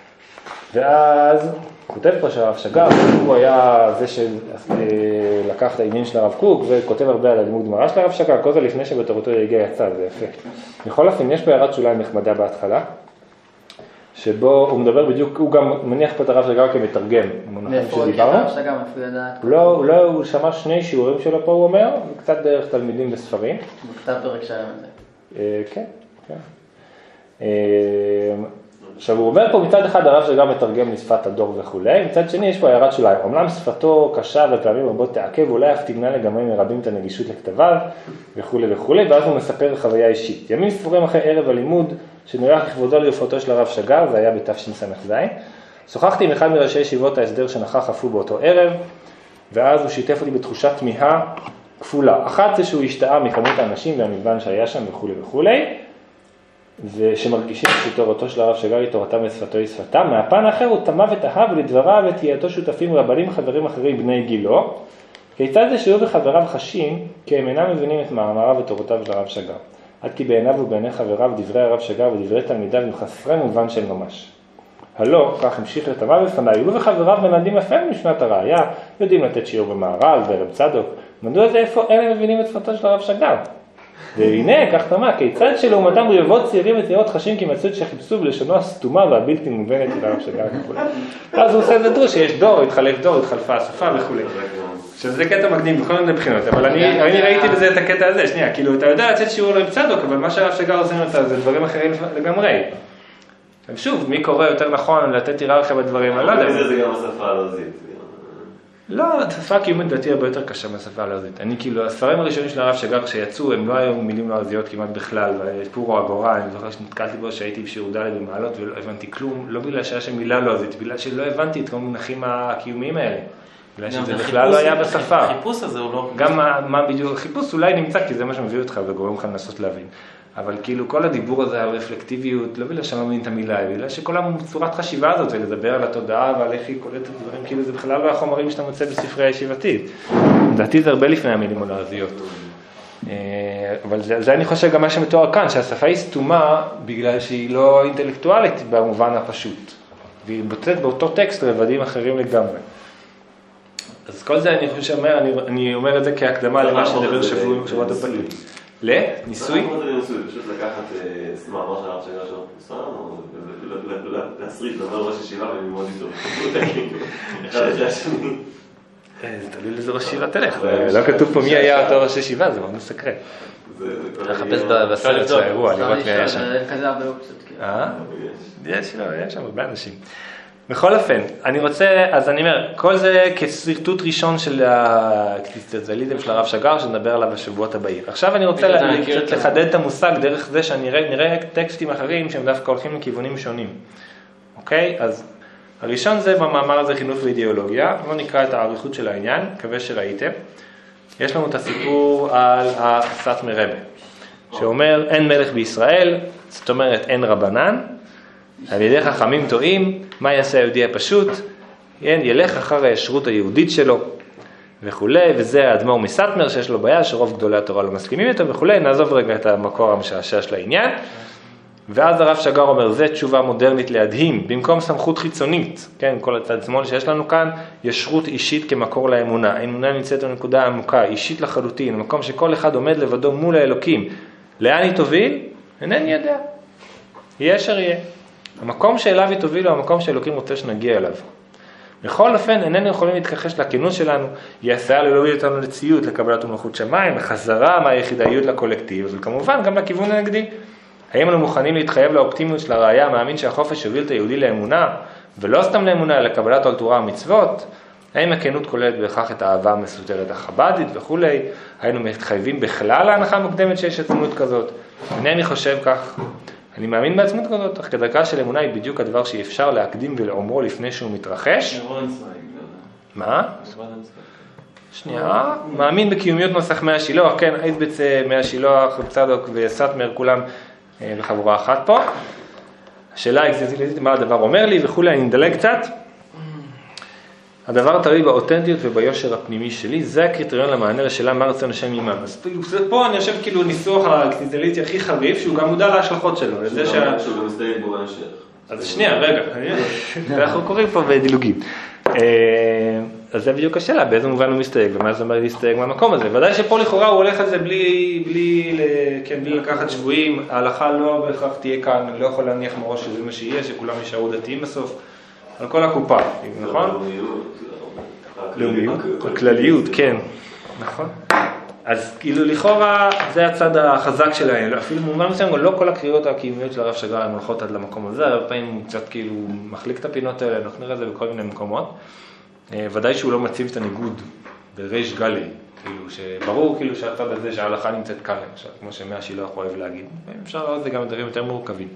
ואז כותב פה שהרב שגר, הוא היה זה שלקח את העניין של הרב קוק וכותב הרבה על הלימוד גמרא של הרב שגר, כל זה לפני שבתורתו הגיע יצא, זה יפה. בכל אופן, יש פה הערת שוליים נחמדה בהתחלה, שבו הוא מדבר בדיוק, הוא גם מניח פה את הרב שגר כמתרגם. מאיפה הוא יקרא הרב שגר, מאיפה הוא ידע? לא, לא, הוא שמע שני שיעורים שלו פה, הוא אומר, וקצת דרך תלמידים בספרים. הוא כתב פרק שלם על זה. כן, כן. עכשיו הוא אומר פה מצד אחד הרב שגם מתרגם לשפת הדור וכולי, מצד שני יש פה הערת שוליים, אומנם שפתו קשה ופעמים רבות תעכב, אולי אף תמנע לגמרי מרבים את הנגישות לכתביו וכולי וכולי, ואז הוא מספר חוויה אישית. ימים ספורים אחרי ערב הלימוד שנערך לכבודו להופעתו של הרב שגר, זה היה בתשס"ז, שוחחתי עם אחד מראשי ישיבות ההסדר שנכח אף הוא באותו ערב, ואז הוא שיתף אותי בתחושת תמיהה כפולה. אחת זה שהוא השתאה מכמות האנשים והמגוון שהיה שם וכולי וכולי, ושמרגישים שתורתו של הרב שגר היא תורתם ושפתו היא שפתם. מהפן האחר הוא תמה ותהה ולדבריו ותהייתו שותפים רבנים חברים אחרים בני גילו. כיצד זה שהוא וחבריו חשים כי הם אינם מבינים את מאמריו ותורותיו של הרב שגר, עד כי בעיניו ובעיני חבריו דברי הרב שגר ודברי תלמידיו הם חסרי מובן של ממש. הלא, כך המשיך לתמה בפניי, הוא וחבריו מלמדים יפה משנת הראייה, יודעים לתת שיעור במהר"ל ורב צדוק, מדוע זה איפה הם מבינים את שפתו של הרב שגר? והנה, כך תמה, כיצד שלעומתם רבבות צעירים וצעירות חשים כי מצאו שחיפשו בלשונו הסתומה והבלתי מובנת של הרב שגר וכו'. אז הוא עושה את זה דרוש שיש דור, התחלף דור, התחלפה השפה וכו'. עכשיו זה קטע מקדים בכל מיני בחינות, אבל אני ראיתי בזה את הקטע הזה, שנייה, כאילו אתה יודע לצאת שיעור לרב צדוק, אבל מה שהרב שגר עושה מצא זה דברים אחרים לגמרי. שוב, מי קורא יותר נכון לתת היררכיה בדברים הללו? זה גם השפה הלועזית. לא, השפה הקיומית דעתי הרבה יותר קשה מהשפה הלועזית. אני כאילו, הספרים הראשונים של הרב שגר כשיצאו, הם לא היו מילים לועזיות כמעט בכלל, פורו אגורה, אני זוכר שנתקלתי בו שהייתי בשיעור ד' במעלות ולא הבנתי כלום, לא בגלל שהיה שם מילה לועזית, בגלל שלא הבנתי את כל המונחים הקיומיים האלה. בגלל שזה בכלל לא היה בשפה. החיפוש הזה הוא לא... גם מה בדיוק, החיפוש אולי נמצא כי זה מה שמביא אותך וגורם לך לנסות להבין. אבל כאילו כל הדיבור הזה על רפלקטיביות, לא בגלל שאני לא מבין את המילה, בגלל שכל הצורת חשיבה הזאת זה לדבר על התודעה ועל איך היא קולטת דברים, כאילו זה בכלל לא החומרים שאתה מוצא בספרי הישיבתית. לדעתי זה הרבה לפני המילים הלועזיות. אבל זה, זה אני חושב גם מה שמתואר כאן, שהשפה היא סתומה בגלל שהיא לא אינטלקטואלית במובן הפשוט. והיא בוטלת באותו טקסט רבדים אחרים לגמרי. אז כל זה אני חושב שאומר, אני, אני אומר את זה כהקדמה למה שדבר שבועות הבאים. לניסוי? מה זה לניסוי? פשוט לקחת מאמר של הרב שגר שלו פורסם, להסריט, לדבר ראש ישיבה וללמוד איתו. אחד אחרי השני. זה תלוי לזה ראש ישיבה תלך, לא כתוב פה מי היה אותו ראש ישיבה, זה מאוד מסקרן. לחפש בסרט של האירוע, לראות מי היה שם. כזה הרבה אופציות. אה? יש, לא, יש שם הרבה אנשים. בכל אופן, אני רוצה, אז אני אומר, כל זה כסרטוט ראשון של האקסיסטנציאליזם של הרב שגר, שנדבר עליו בשבועות הבאים. עכשיו אני רוצה לחדד את המושג דרך זה שאני נראה טקסטים אחרים שהם דווקא הולכים לכיוונים שונים. אוקיי? אז הראשון זה במאמר הזה חינוך ואידיאולוגיה, לא נקרא את האריכות של העניין, מקווה שראיתם. יש לנו את הסיפור על הסאטמר רבה, שאומר אין מלך בישראל, זאת אומרת אין רבנן, על ידי חכמים טועים, מה יעשה היהודי הפשוט? ילך אחר הישרות היהודית שלו וכולי, וזה האדמו"ר מסאטמר שיש לו בעיה שרוב גדולי התורה לא מסכימים איתו וכולי. נעזוב רגע את המקור המשעשע של העניין. ואז הרב שגר אומר, זה תשובה מודרנית להדהים, במקום סמכות חיצונית, כן, כל הצד שמאל שיש לנו כאן, ישרות אישית כמקור לאמונה. האמונה נמצאת בנקודה עמוקה, אישית לחלוטין, במקום שכל אחד עומד לבדו מול האלוקים. לאן היא תוביל? אינני יודע. יהיה אשר יהיה. המקום שאליו היא תוביל הוא המקום שאלוקים רוצה שנגיע אליו. בכל אופן, איננו יכולים להתכחש לכינוס שלנו, היא עשויה להוביל אותנו לציות, לקבלת מלכות שמיים, לחזרה מהיחידאיות לקולקטיב, וכמובן גם לכיוון הנגדי. האם אנו מוכנים להתחייב לאופטימיות של הראייה, מאמין שהחופש יוביל את היהודי לאמונה, ולא סתם לאמונה, אלא לקבלת על תורה ומצוות? האם הכנות כוללת בכך את האהבה המסותרת החבדית וכו'? היינו מתחייבים בכלל להנחה מוקדמת שיש עצמות כזאת? אינני חושב כך. אני מאמין בעצמות כזאת, אך כדרכה של אמונה היא בדיוק הדבר שאי אפשר להקדים ולעומרו לפני שהוא מתרחש. מה? שנייה, מאמין בקיומיות נוסח מי השילוח, כן, היית בצא מי השילוח, צדוק וסטמר, כולם בחבורה אחת פה. השאלה היא מה הדבר אומר לי וכולי, אני מדלג קצת. הדבר תלוי באותנטיות וביושר הפנימי שלי, זה הקריטריון למענה לשאלה מה רצון השם עימם. אז פה אני חושב כאילו ניסוח האקסיסטנציאליסטי הכי חריף, שהוא גם מודע להשלכות שלו. שהוא גם מסתייג בו בהמשך. אז שנייה, רגע, אנחנו קוראים פה בדילוגים. אז זה בדיוק השאלה, באיזה מובן הוא מסתייג, ומה זה אומר להסתייג מהמקום הזה. ודאי שפה לכאורה הוא הולך על זה בלי, בלי, כן, בלי לקחת שבויים, ההלכה לא בהכרח תהיה כאן, אני לא יכול להניח מראש שזה מה שיהיה, שכולם יישארו דתיים בסוף, על כל הקופה, נכון? לאומיות, הכלליות, כן, נכון. אז כאילו לכאורה זה הצד החזק שלהם, אפילו במובן מסוים, לא כל הקריאות הקיומיות של הרב שגר הן הולכות עד למקום הזה, הרבה פעמים הוא קצת כאילו מחליק את הפינות האלה, אנחנו נראה את זה בכל מיני מקומות. ודאי שהוא לא מציב את הניגוד בריש גלי, כאילו שברור כאילו שהצד הזה שההלכה נמצאת כאן, למשל, כמו שמי השילוח אוהב להגיד, אפשר לראות את זה גם דברים יותר מורכבים.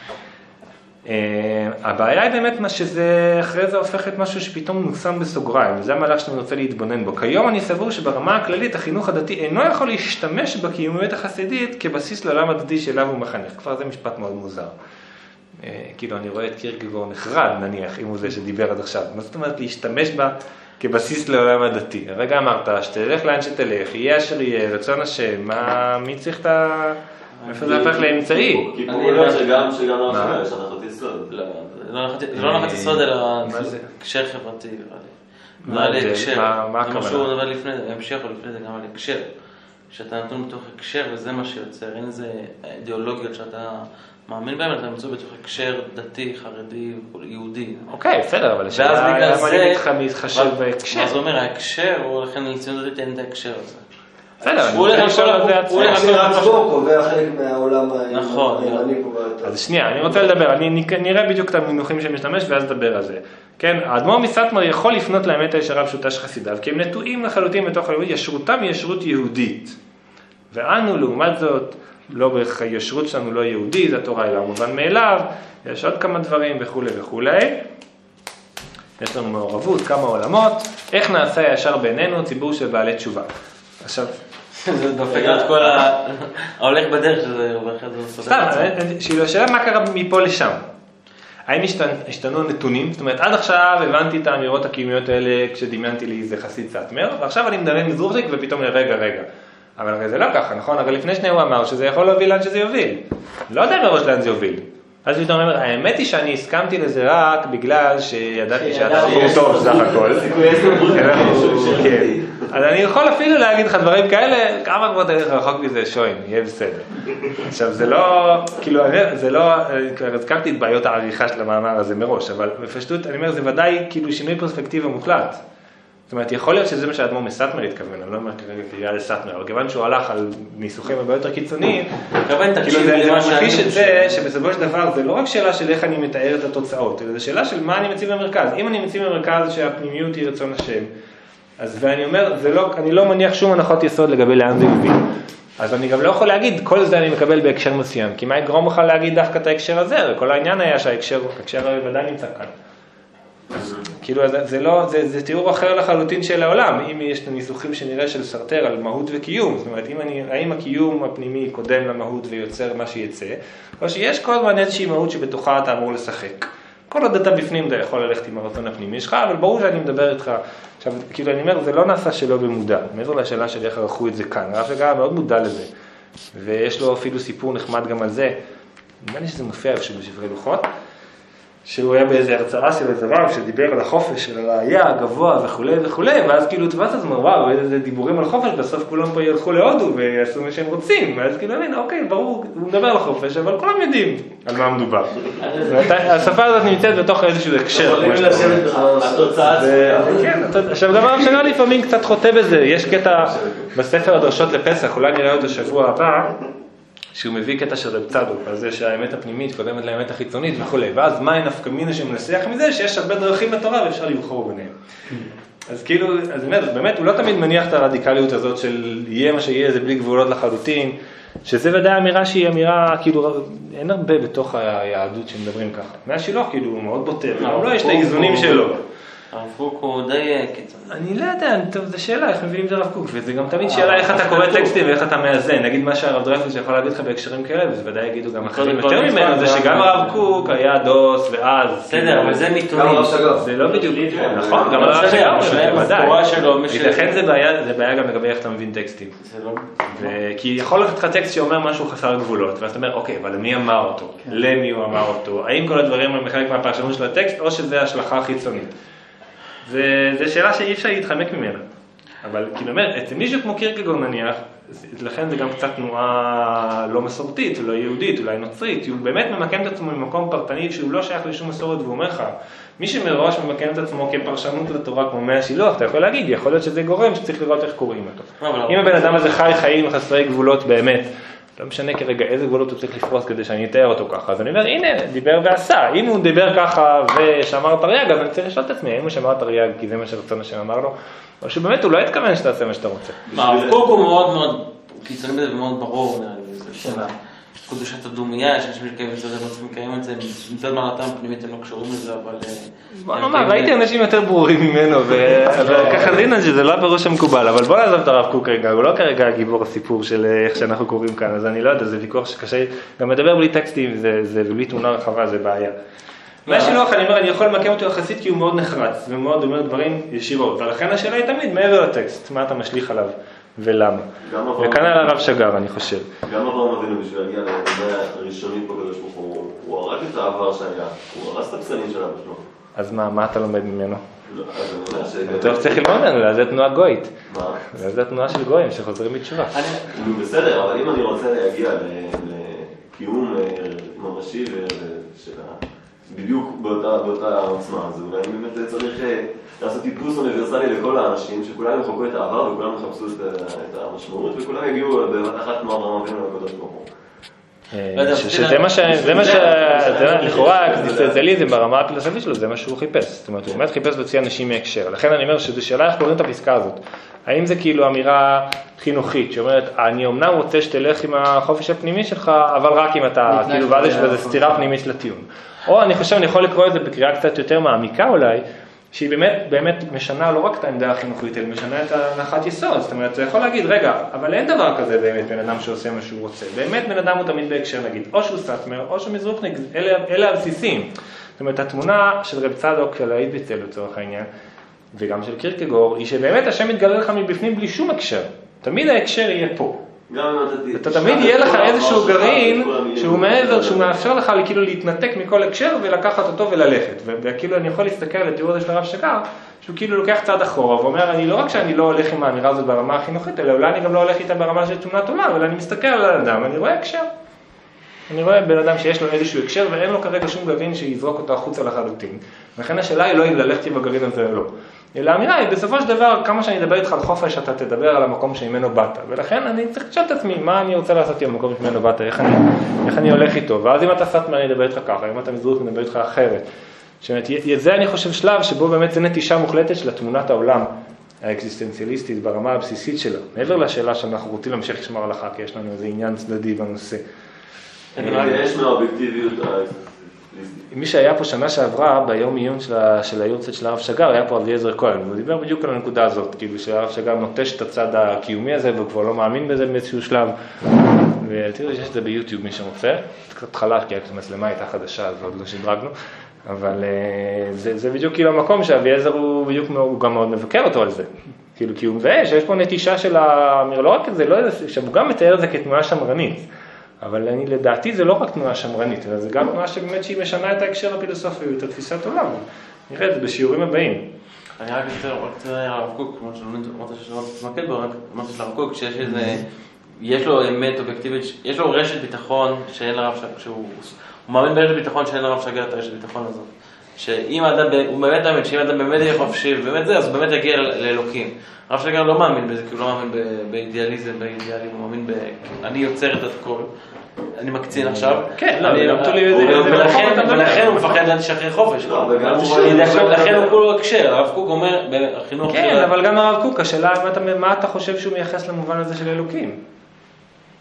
הבעיה היא באמת מה שזה, אחרי זה הופך את משהו שפתאום מושם בסוגריים, וזה המהלך שאני רוצה להתבונן בו. כיום אני סבור שברמה הכללית החינוך הדתי אינו יכול להשתמש בקיומיות החסידית כבסיס לעולם הדתי שאליו הוא מחנך. כבר זה משפט מאוד מוזר. כאילו אני רואה את קירקגור נחרד נניח, אם הוא זה שדיבר עד עכשיו. מה זאת אומרת להשתמש בה כבסיס לעולם הדתי? הרגע אמרת שתלך לאן שתלך, יהיה אשר יהיה, רצון השם, מי צריך את ה... איפה זה הפך לאמצעי? כי פה אומר שגם שגם לא משהו, יש הנחת יסוד. זה לא הנחת יסוד, אלא הקשר חברתי. מה הכוונה? משהו נדבר לפני זה, המשך או לפני זה גם על הקשר. שאתה נתון בתוך הקשר וזה מה שיוצר, אין איזה אידיאולוגיות שאתה מאמין בהם, אתה מצוא בתוך הקשר דתי, חרדי, יהודי. אוקיי, בסדר, אבל השאלה היה מה אני מתחיל להתחשב בהקשר. מה זה אומר, ההקשר, הוא לכן לציון דתי אין את ההקשר הזה. בסדר, הוא הולך על זה עצמו. הוא עצמו קובע חלק מהעולם הימני פה. אז שנייה, אני רוצה לדבר, אני נראה בדיוק את המינוחים שמשתמש ואז נדבר על זה. כן, האדמו"ר מסטמר יכול לפנות לאמת הישרה הפשוטה של חסידיו, כי הם נטועים לחלוטין בתוך הלאומית, ישרותם היא ישרות יהודית. ואנו, לעומת זאת, לא בישרות שלנו לא יהודי, זה התורה אלא מובן מאליו, יש עוד כמה דברים וכו' וכו'. יש לנו מעורבות, כמה עולמות, איך נעשה הישר בינינו, ציבור של בעלי תשובה. עכשיו, זה דופק את כל ההולך בדרך שזה ואחרי זה סתם, השאלה מה קרה מפה לשם? האם השתנו נתונים? זאת אומרת, עד עכשיו הבנתי את האמירות הקיומיות האלה כשדמיינתי לי איזה חסיד סאטמר, ועכשיו אני מדמיין מזרוחניק ופתאום לרגע רגע. אבל הרי זה לא ככה, נכון? הרי לפני שני הוא אמר שזה יכול להוביל לאן שזה יוביל. לא יודע מראש לאן זה יוביל. אז פתאום אומר, האמת היא שאני הסכמתי לזה רק בגלל שידעתי שאתה הוא טוב סך הכל. אז אני יכול אפילו להגיד לך דברים כאלה, כמה כבר תלך רחוק מזה, שוין, יהיה בסדר. עכשיו זה לא, כאילו, זה לא, כבר הזכרתי את בעיות העריכה של המאמר הזה מראש, אבל בפשטות, אני אומר, זה ודאי כאילו שינוי פרספקטיבה מוחלט. זאת אומרת, יכול להיות שזה מה שהאדמו"ר מסטמר התכוון, אני לא אומר כרגע קריאה לסטמר, אבל כיוון שהוא הלך על ניסוחים הרבה יותר קיצוניים, כאילו זה מחיש את זה שבסופו של דבר זה לא רק שאלה של איך אני מתאר את התוצאות, אלא זה שאלה של מה אני מציב במרכז. אם אני מציב במרכז שהפנימיות היא רצון השם, אז ואני אומר, לא, אני לא מניח שום הנחות יסוד לגבי לאן זה יוביל. אז אני גם לא יכול להגיד, כל זה אני מקבל בהקשר מסוים, כי מה יגרום לך להגיד דווקא את ההקשר הזה? כל העניין היה שההקשר, ההקשר ודאי נמצא כאן. כאילו זה לא, זה, זה תיאור אחר לחלוטין של העולם, אם יש ניסוחים שנראה של סרטר על מהות וקיום, זאת אומרת, אם אני, האם הקיום הפנימי קודם למהות ויוצר מה שיצא, או שיש כל הזמן איזושהי מהות שבתוכה אתה אמור לשחק. כל עוד אתה בפנים אתה יכול ללכת עם הרצון הפנימי שלך, אבל ברור שאני מדבר איתך, עכשיו, כאילו אני אומר, זה לא נעשה שלא במודע, מעבר לשאלה של איך ערכו את זה כאן, הרב שגר מאוד מודע לזה, ויש לו אפילו סיפור נחמד גם על זה, נראה לי שזה מופיע איפשהו בספרי לוחות, שהוא היה באיזה הרצאה של איזה רב שדיבר על החופש, של הראייה, הגבוה וכו' וכו', ואז כאילו תפס אז וואו, איזה דיבורים על חופש, בסוף כולם פה ילכו להודו ויעשו מה שהם רוצים, ואז כאילו אני, אוקיי, ברור, הוא מדבר על החופש, אבל כולם יודעים על מה מדובר. השפה הזאת נמצאת בתוך איזשהו הקשר. יכולים לשבת בתוצאה עצמה. עכשיו דבר שני לפעמים קצת חוטא בזה, יש קטע בספר הדרשות לפסח, אולי נראה אותו שבוע הבא, שהוא מביא קטע של רב צדוק, על זה שהאמת הפנימית קודמת לאמת החיצונית וכו'. ואז מה הנפקא מינה שמנסח מזה? שיש הרבה דרכים לתורה ואפשר לבחור ביניהם. אז כאילו, אז באמת, הוא לא תמיד מניח את הרדיקליות הזאת של יהיה מה שיהיה, זה בלי גבולות לחלוטין, שזה ודאי אמירה שהיא אמירה, כאילו, אין הרבה בתוך היהדות שמדברים ככה. מהשילוח, כאילו, הוא מאוד בוטה, אבל לא יש את האיזונים שלו. הרב קוק הוא די קיצוני. אני לא יודע, טוב, זו שאלה, איך מבינים את הרב קוק, וזה גם תמיד שאלה איך אתה קורא טקסטים ואיך אתה מאזן. נגיד מה שהרב דרייפוס יכול להגיד לך בהקשרים כאלה, וזה ודאי יגידו גם אחרים יותר ממנו, זה שגם הרב קוק היה דוס ואז. בסדר, אבל זה מיתונים. זה לא בדיוק, נכון, גם הרב שגר, ודאי. ייתכן זה בעיה גם לגבי איך אתה מבין טקסטים. כי יכול להיות לך טקסט שאומר משהו חסר גבולות, ואז אתה אומר, אוקיי, אבל מי אמר אותו? למי הוא אמר אותו? האם כל הדברים הם חלק מהפרשנות של הטקסט, או שזה השלכה חיצונית? זו שאלה שאי אפשר להתחמק ממנה. אבל כאילו אומר, אצל מישהו כמו קירקגור נניח, לכן זה גם קצת תנועה לא מסורתית, אולי יהודית, אולי נוצרית, הוא באמת ממקם את עצמו במקום פרטני שהוא לא שייך לשום מסורת, והוא אומר לך, מי שמראש ממקם את עצמו כפרשנות לתורה כמו מי השילוח, אתה יכול להגיד, יכול להיות שזה גורם שצריך לראות איך קוראים אותו. אם הבן אדם הזה חי חיים חסרי גבולות באמת, לא משנה כרגע איזה גבולות הוא צריך לפרוס כדי שאני אתאר אותו ככה, אז אני אומר, הנה, דיבר ועשה, אם הוא דיבר ככה ושמר תרי"ג, אז אני צריך לשאול את עצמי, האם הוא שמר תרי"ג כי זה מה שרצון השם אמר לו, או שבאמת הוא לא התכוון שתעשה מה שאתה רוצה. הרב קוק הוא מאוד מאוד קיצוני בזה ומאוד ברור, נראה לי, זה שאלה. קדושת הדומייה, שיש מקיים את זה, רוצים לקיים את זה, מצד מעלתם פנימית הם לא קשורים לזה, אבל... בוא נאמר, ראיתי אנשים יותר ברורים ממנו, וככה זינה שזה לא בראש המקובל, אבל בוא נעזוב את הרב קוק רגע, הוא לא כרגע גיבור הסיפור של איך שאנחנו קוראים כאן, אז אני לא יודע, זה ויכוח שקשה, גם מדבר בלי טקסטים, זה בלי תמונה רחבה, זה בעיה. מהשילוח, אני אומר, אני יכול למקם אותו יחסית כי הוא מאוד נחרץ, ומאוד אומר דברים ישירות, ולכן השאלה היא תמיד מעבר לטקסט, מה אתה משליך עליו ולמה. וכאן על הרב שגר, אני חושב. גם אברהם אבינו בשביל להגיע לימי הראשונים פה קדוש ברוך הוא, הוא הרג את העבר שהיה, הוא הרס את הפסלים של אבא שלו. אז מה, מה אתה לומד ממנו? לא, אז אני אומר ש... אתה צריך ללמוד ממנו, זה תנועה גויית. מה? זה תנועה של גויים שחוזרים בתשובה. בסדר, אבל אם אני רוצה להגיע לקיום ממשי בדיוק באותה עוצמה, אז אולי באמת צריך לעשות טיפוס אוניברסלי לכל האנשים, שכולם יחוקו את העבר וכולם יחפשו את המשמעות, וכולם יגיעו בבת אחת כמו אברהם אבינו לקדוש ברוך הוא. שזה מה ש... זה מה ש... לכאורה, האקזיסטנציאליזם ברמה הפילוסופית שלו, זה מה שהוא חיפש. זאת אומרת, הוא באמת חיפש להוציא אנשים מהקשר. לכן אני אומר שזו שאלה איך קוראים את הפסקה הזאת. האם זה כאילו אמירה חינוכית, שאומרת, אני אמנם רוצה שתלך עם החופש הפנימי שלך, אבל רק אם אתה, כאילו, ואז יש בזה סתירה פנימית של הטיעון. או אני חושב, אני יכול לקרוא את זה בקריאה קצת יותר מעמיקה אולי, שהיא באמת, באמת משנה לא רק את העמדה החינוכית, אלא משנה את הנחת יסוד. זאת אומרת, אתה יכול להגיד, רגע, אבל אין דבר כזה באמת בן אדם שעושה מה שהוא רוצה. באמת בן אדם הוא תמיד בהקשר, נגיד, או שהוא סאטמר, או שהוא מזרוחניק, אלה, אלה הבסיסים. זאת אומרת, התמונה של רב צדוק, של האידביצל לצורך העניין, וגם של קירקגור, היא שבאמת השם מתגלה לך מבפנים בלי שום הקשר. תמיד ההקשר יהיה פה. אתה תמיד יהיה לך איזשהו גרעין שהוא מעבר, שהוא מאפשר לך כאילו להתנתק מכל הקשר ולקחת אותו וללכת. וכאילו אני יכול להסתכל על התיאור הזה של הרב שגר, שהוא כאילו לוקח צעד אחורה ואומר, אני לא רק שאני לא הולך עם האמירה הזאת ברמה החינוכית, אלא אולי אני גם לא הולך איתה ברמה של תמונת עולם, אבל אני מסתכל על האדם, אני רואה הקשר. אני רואה בן אדם שיש לו איזשהו הקשר ואין לו כרגע שום גרעין שיזרוק אותו החוצה לחלוטין. לכן השאלה היא לא אם ללכת עם הגרעין הזה או לא. אלא האמירה היא, בסופו של דבר, כמה שאני אדבר איתך על חופש, אתה תדבר על המקום שממנו באת. ולכן אני צריך לשאול את עצמי, מה אני רוצה לעשות עם המקום שממנו באת, איך אני, איך אני הולך איתו. ואז אם אתה סאטמר, אני אדבר איתך ככה, אם אתה מזרוח, אני אדבר איתך אחרת. זאת זה אני חושב שלב שבו באמת זה נטישה מוחלטת של תמונת העולם האקזיסטנציאליסטית ברמה הבסיסית שלה. מעבר לשאלה שאנחנו רוצים להמשיך לשמור הלכה, כי יש לנו איזה עניין צדדי בנושא. יש מהאובייקטיביות מי שהיה פה שנה שעברה, ביום עיון של היורצייט של הרב שגר, היה פה אביעזר כהן, הוא דיבר בדיוק על הנקודה הזאת, כאילו שהרב שגר נוטש את הצד הקיומי הזה, והוא כבר לא מאמין בזה באיזשהו שלב, ותראו שיש את זה ביוטיוב מי שרוצה, קצת חלק, כי המצלמה הייתה חדשה, אז עוד לא שדרגנו, אבל זה, זה בדיוק כאילו המקום שאביעזר הוא בדיוק, הוא גם מאוד מבקר אותו על זה, כאילו כי הוא מבאש, שיש פה נטישה של האמיר, לא רק את זה, לא איזה, שהוא גם מתאר את זה כתנועה שמרנית, אבל אני, לדעתי זה לא רק תנועה שמרנית, אלא זה גם תנועה שבאמת שהיא משנה את ההקשר הפילוסופי ואת התפיסת עולם. נראה את זה בשיעורים הבאים. אני רק רוצה הרב קוק, כמו שאמרת שלא תתמקד בו, רק אמרת של הרב קוק, שיש איזה, יש לו אמת אובייקטיבית, יש לו רשת ביטחון שאין לרב שגר, שהוא מאמין ברשת ביטחון שאין לרב שגר את הרשת ביטחון הזאת. שאם האדם, הוא באמת מאמין, שאם האדם באמת יהיה חופשי, ובאמת זה, אז הוא באמת יגיע לאלוקים. הרב שגר לא מאמין בזה, כי הוא לא מאמין באידיאליזם, באידיאלים, הוא מאמין ב... אני יוצר את הכל, אני מקצין עכשיו. כן, לא, גם תולי בזה. ולכן הוא מפחד להשחרר חופש. לכן הוא כולו הקשר, הרב קוק אומר, בחינוך... כן, אבל גם הרב קוק, השאלה, מה אתה חושב שהוא מייחס למובן הזה של אלוקים?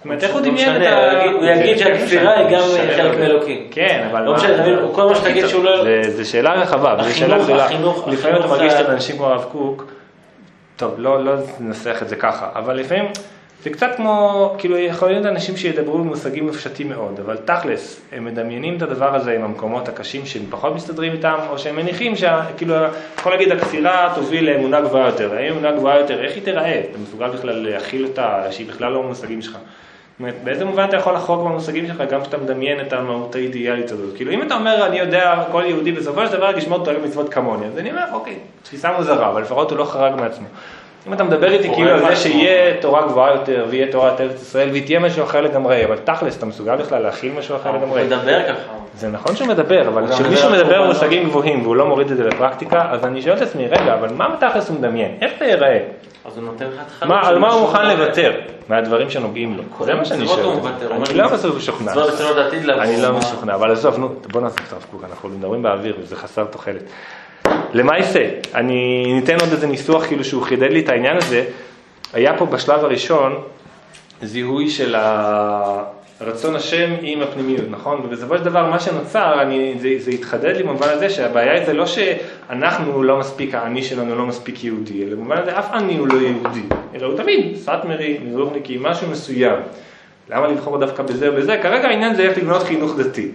זאת אומרת, איך הוא דמיין את ה... ה... הוא יגיד שהכפירה היא גם חלק מאלוקים. כן, אבל... לא משנה, כל מה שתגיד שהוא לא... זה שאלה רחבה, וזו שאלה גדולה. לפעמים אתה מרגיש את האנשים כמו הרב קוק, טוב, לא ננסח את זה ככה, אבל לפעמים זה קצת כמו, כאילו יכול להיות אנשים שידברו במושגים מפשטים מאוד, אבל תכלס, הם מדמיינים את הדבר הזה עם המקומות הקשים שהם פחות מסתדרים איתם, או שהם מניחים שכאילו, יכול להגיד, הכפירה תוביל לאמונה גבוהה יותר, האם אמונה גבוהה יותר, איך היא תיראה? אתה מסוגל בכלל להכיל אותה, שהיא בכלל לא במושגים שלך. זאת אומרת, באיזה מובן אתה יכול לחרוג במושגים שלך, גם שאתה מדמיין את המהות האידיאלית הזאת. כאילו, אם אתה אומר, אני יודע, כל יהודי בסופו של דבר ישמור תורה ומצוות כמוני, אז אני אומר, אוקיי, תפיסה מוזרה, אבל לפחות הוא לא חרג מעצמו. אם אתה מדבר איתי כאילו על זה שיהיה תורה גבוהה יותר, ויהיה תורת ארץ ישראל, והיא תהיה משהו אחר לגמרי, אבל תכלס, אתה מסוגל בכלל להכיל משהו אחר לגמרי. הוא מדבר ככה. זה נכון שהוא מדבר, אבל כשמישהו מדבר במושגים גבוהים, והוא לא מוריד את זה לפרקטיקה, אז אני שואל את עצמי, רגע, אבל מה תכלס הוא מדמיין? איך זה ייראה? אז הוא נותן לך את חלוק. על מה הוא מוכן לוותר? מהדברים שנוגעים לו. זה מה שאני שואל. אני לא בסוף משוכנע. אני לא משוכנע, אבל עזוב, נו, בוא נעשה את הרב קוק, אנחנו מדברים באוויר, וזה חסר תוחלת. למה יעשה? אני ניתן עוד איזה ניסוח כאילו שהוא חידד לי את העניין הזה. היה פה בשלב הראשון זיהוי של הרצון השם עם הפנימיות, נכון? ובסופו של דבר מה שנוצר, אני, זה, זה התחדד לי במובן הזה שהבעיה זה לא שאנחנו לא מספיק, האני שלנו לא מספיק יהודי, אלא במובן הזה אף אני הוא לא יהודי, אלא הוא תמיד סאטמרי, מזרוחניקי, משהו מסוים. למה לבחור דווקא בזה ובזה? כרגע העניין זה איך לבנות חינוך דתי.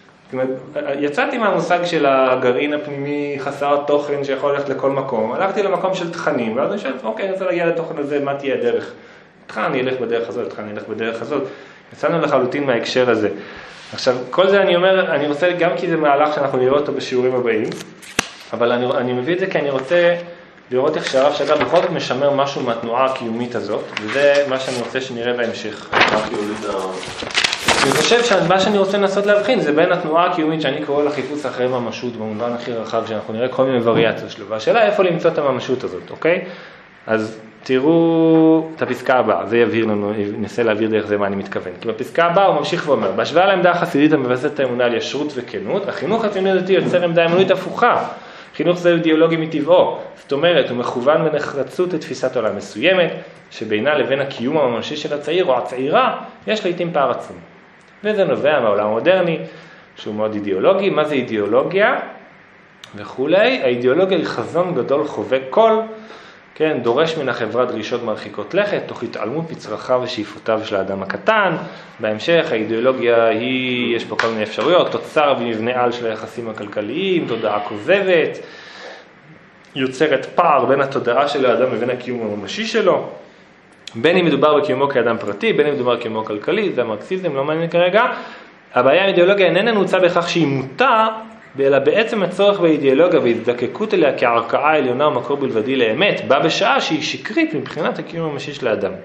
יצאתי מהמושג של הגרעין הפנימי חסר תוכן שיכול ללכת לכל מקום, הלכתי למקום של תכנים, ואז אני חושב, אוקיי, אני רוצה להגיע לתוכן הזה, מה תהיה הדרך? איתך אני אלך בדרך הזאת, איתך אני אלך בדרך הזאת, יצאנו לחלוטין מההקשר הזה. עכשיו, כל זה אני אומר, אני רוצה גם כי זה מהלך שאנחנו נראה אותו בשיעורים הבאים, אבל אני, אני מביא את זה כי אני רוצה לראות איך שהרב שג"ר בכל זאת משמר משהו מהתנועה הקיומית הזאת, וזה מה שאני רוצה שנראה בהמשך. אני חושב שמה שאני רוצה לנסות להבחין זה בין התנועה הקיומית שאני קורא לה חיפוש אחרי ממשות במובן הכי רחב שאנחנו נראה כל מיני וריאציות שלו, והשאלה איפה למצוא את הממשות הזאת, אוקיי? אז תראו את הפסקה הבאה, זה יבהיר לנו, ננסה להעביר דרך זה מה אני מתכוון. כי בפסקה הבאה הוא ממשיך ואומר, בהשוואה לעמדה החסידית המבססת את האמונה על ישרות וכנות, החינוך הציוני הדתי יוצר עמדה אמונית הפוכה. חינוך זה אידיאולוגי מטבעו, זאת אומרת, הוא מכוון בנחרצות לתפיסת עולם מסוימת, שבינה לבין הקיום הממשי של הצעיר או הצעירה, יש לעתים פער עצום. וזה נובע מהעולם המודרני, שהוא מאוד אידיאולוגי. מה זה אידיאולוגיה? וכולי. האידיאולוגיה היא חזון גדול חובק כל, כן, דורש מן החברה דרישות מרחיקות לכת, תוך התעלמות מצרכיו ושאיפותיו של האדם הקטן. בהמשך, האידיאולוגיה היא, יש פה כל מיני אפשרויות, תוצר ומבנה על של היחסים הכלכליים, תודעה כוזבת, יוצרת פער בין התודעה של האדם לבין הקיום הממשי שלו. בין אם מדובר בקיומו כאדם פרטי, בין אם מדובר בקיומו כלכלי, זה המרקסיזם, לא מעניין כרגע. הבעיה עם אידיאולוגיה איננה נעוצה בכך שהיא מוטה, אלא בעצם הצורך באידיאולוגיה והזדקקות אליה כערכאה עליונה ומקור בלבדי לאמת, בא בשעה שהיא שקרית מבחינת הקיום הממשי של האדם.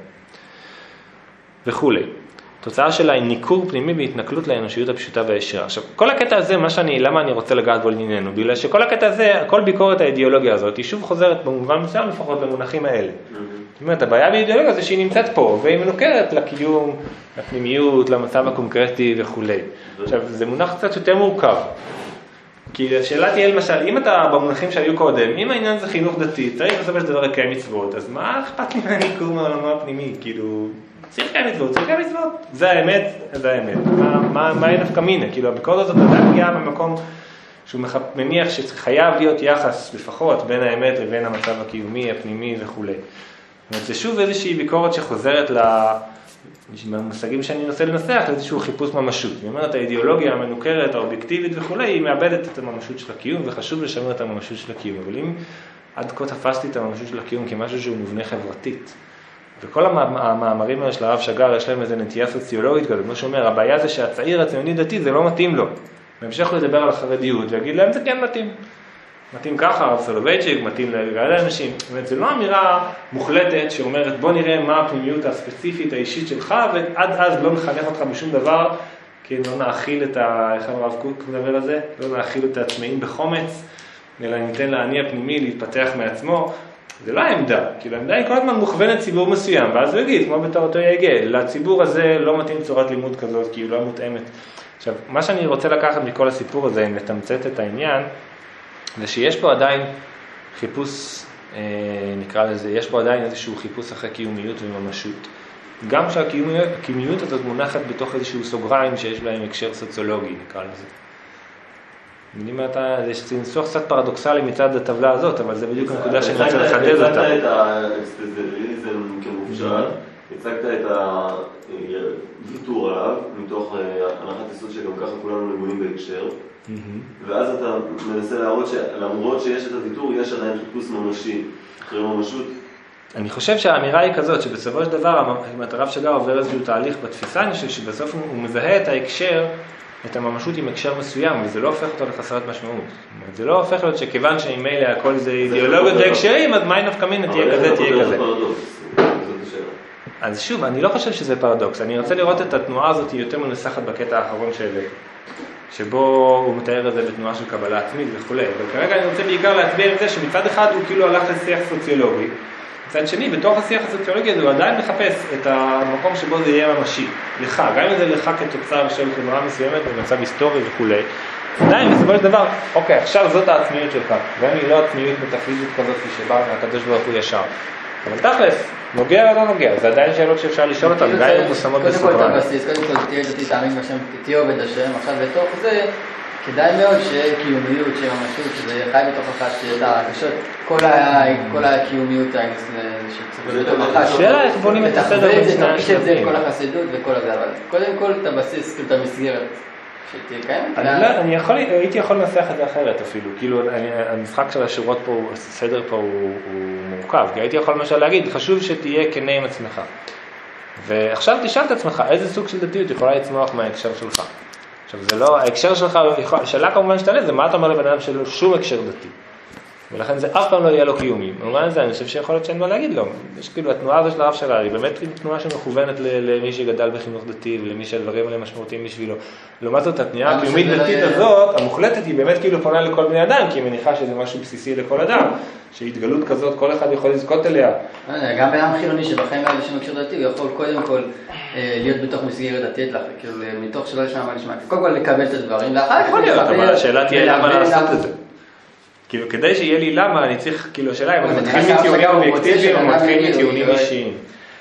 וכו'. תוצאה שלה היא ניכור פנימי בהתנכלות לאנושיות הפשוטה והישירה. עכשיו, כל הקטע הזה, מה שאני, למה אני רוצה לגעת בו לענייננו? בגלל שכל הקטע הזה, כל ביקורת האידיאולוגיה הזאת, היא שוב חוזרת במובן מסוים לפחות במונחים האלה. זאת אומרת, הבעיה באידיאולוגיה זה שהיא נמצאת פה, והיא מנוכרת לקיום, לפנימיות, למצב הקונקרטי וכו'. עכשיו, זה מונח קצת יותר מורכב. כי השאלה תהיה למשל, אם אתה במונחים שהיו קודם, אם העניין זה חינוך דתי, צריך בסופו של דבר לקיים מצוות, אז מה אכפת לי מהניכור מהעולמו הפנימי? כאילו, צריך לקיים מצוות, צריך לקיים מצוות. זה האמת, זה האמת. מה, מה, מה אין נפקא מינה? כאילו, הביקורת הזאת עדיין מגיעה במקום שהוא מניח שחייב להיות יחס לפחות בין האמת לבין המצב הקיומי, הפנימי וכו'. זה שוב איזושהי ביקורת שחוזרת למושגים שאני מנסה לנסח, לאיזשהו חיפוש ממשות. זאת אומרת, האידיאולוגיה המנוכרת, האובייקטיבית וכו', היא מאבדת את הממשות של הקיום, וחשוב לשמר את הממשות של הקיום. אבל אם עד כה תפסתי את הממשות של הקיום כמשהו שהוא מובנה חברתית, וכל המאמרים האלה של הרב שג"ר יש להם איזו נטייה סוציולוגית כזאת, כמו שאומר, הבעיה זה שהצעיר הציוני דתי זה לא מתאים לו. בהמשך הוא ידבר על החרדיות ויגיד להם זה כן מתאים. מתאים ככה, הרב סולובייצ'יק, מתאים לגלל האנשים. זאת אומרת, זה לא אמירה מוחלטת שאומרת בוא נראה מה הפנימיות הספציפית האישית שלך, ועד אז לא נחנך אותך בשום דבר, כי לא נאכיל את ה... איך הרב קוק מדבר על זה? לא נאכיל את העצמאים בחומץ, אלא ניתן לעני הפנימי להתפתח מעצמו. זה לא העמדה, כאילו העמדה היא כל הזמן מוכוונת ציבור מסוים, ואז הוא יגיד, כמו בתור אותו יגל, לציבור הזה לא מתאים צורת לימוד כזאת, כי היא לא מותאמת. עכשיו, מה שאני רוצה לקחת מכל הסיפור הזה, אם לתמצת את העניין, זה שיש פה עדיין חיפוש, אה, נקרא לזה, יש פה עדיין איזשהו חיפוש אחרי קיומיות וממשות. גם כשהקיומיות הזאת מונחת בתוך איזשהו סוגריים שיש בהם הקשר סוציולוגי, נקרא לזה. אני אומר, יש ניסוח קצת פרדוקסלי מצד הטבלה הזאת, אבל זה בדיוק הנקודה שאני רוצה לחדד אותה. הצגת את האקספזיליזם כמופשט, הצגת את הוויתור עליו, מתוך הנחת יסוד שגם ככה כולנו נגועים בהקשר, ואז אתה מנסה להראות שלמרות שיש את הוויתור, יש עדיין חיפוש ממשי, אחרי ממשות. אני חושב שהאמירה היא כזאת, שבסופו של דבר, אם הרב שג"ר עובר איזשהו תהליך בתפיסה, אני חושב שבסוף הוא מזהה את ההקשר, את הממשות עם הקשר מסוים, וזה לא הופך אותו לחסרת משמעות. זה לא הופך להיות שכיוון שממילא הכל זה אידיאולוגיות והקשרים, אז מה נפקא מינה תהיה כזה, תהיה כזה. אז שוב, אני לא חושב שזה פרדוקס. אני רוצה לראות את התנועה הזאת יותר מנוסחת בקטע האחרון שלי, שבו הוא מתאר את זה בתנועה של קבלה עצמית וכו'. אבל כרגע אני רוצה בעיקר להצביע עם זה שמצד אחד הוא כאילו הלך לשיח סוציולוגי, מצד שני, בתוך השיח הסוציולוגי הזה הוא עדיין מחפש את המקום שבו זה יהיה ממשי, לך, גם אם זה לך כתוצר של חברה מסוימת במצב היסטורי וכו'. עדיין, בסופו של דבר, אוקיי, עכשיו זאת העצמיות שלך, גם היא לא עצמיות מטאפיזית כזאת שבאה מהקדוש ברוך הוא ישר. אבל תכלס, נוגע או לא נוגע, זה עדיין שאלות שאפשר לשאול אותן, גם אם מושמות בסוגריים. קודם כל את הבסיס, קודם כל תהיה דתי, תאמין בשם, תהיה עובד השם, עכשיו בתוך זה, כדאי מאוד שיהיה קיומיות, שיהיה ממשות, שזה חי בתוך אחת, שיהיה הקשות, כל הקיומיות שצריך בתוך אחת. שאלה איך בונים את הסדר בין שני השלבים. כל החסידות וכל הזה, אבל קודם כל את הבסיס, את המסגרת שתהיה קיימת. אני הייתי יכול לנסח את זה אחרת אפילו, כאילו המשחק של השורות פה, הסדר פה הוא מורכב, כי הייתי יכול למשל להגיד, חשוב שתהיה כנה עם עצמך. ועכשיו תשאל את עצמך, איזה סוג של דתיות יכולה לצמוח מההקשר שלך? עכשיו זה לא, ההקשר שלך, השאלה כמובן שתעלה, זה מה אתה אומר לבן אדם שלו שום הקשר דתי. ולכן זה אף פעם לא יהיה לו קיומי. במובן זה, אני חושב שיכול להיות שאין מה להגיד לו. יש כאילו, התנועה הזו של הרב שלה, היא באמת תנועה שמכוונת למי שגדל בחינוך דתי, ולמי שהדברים האלה משמעותיים בשבילו. לעומת זאת, התנועה הקיומית דתית הזאת, המוחלטת, היא באמת כאילו פונה לכל בני אדם, כי היא מניחה שזה משהו בסיסי לכל אדם, שהתגלות כזאת, כל אחד יכול לזכות אליה. גם בן אדם חילוני שבחיים האלה שם הקשר דתי, הוא יכול קודם כל להיות בתוך מסגרת דתית, כאילו מתוך שלא לשמוע מה לשמוע, קודם כל לקבל את הדברים, ואחר כך אבל השאלה תהיה למה לעשות את זה. כאילו, כדי שיהיה לי למה, אני צריך, כאילו, השאלה אם אני מתחיל מטיעונים אובייקטיביים או מתחיל מטיעונים אישיים.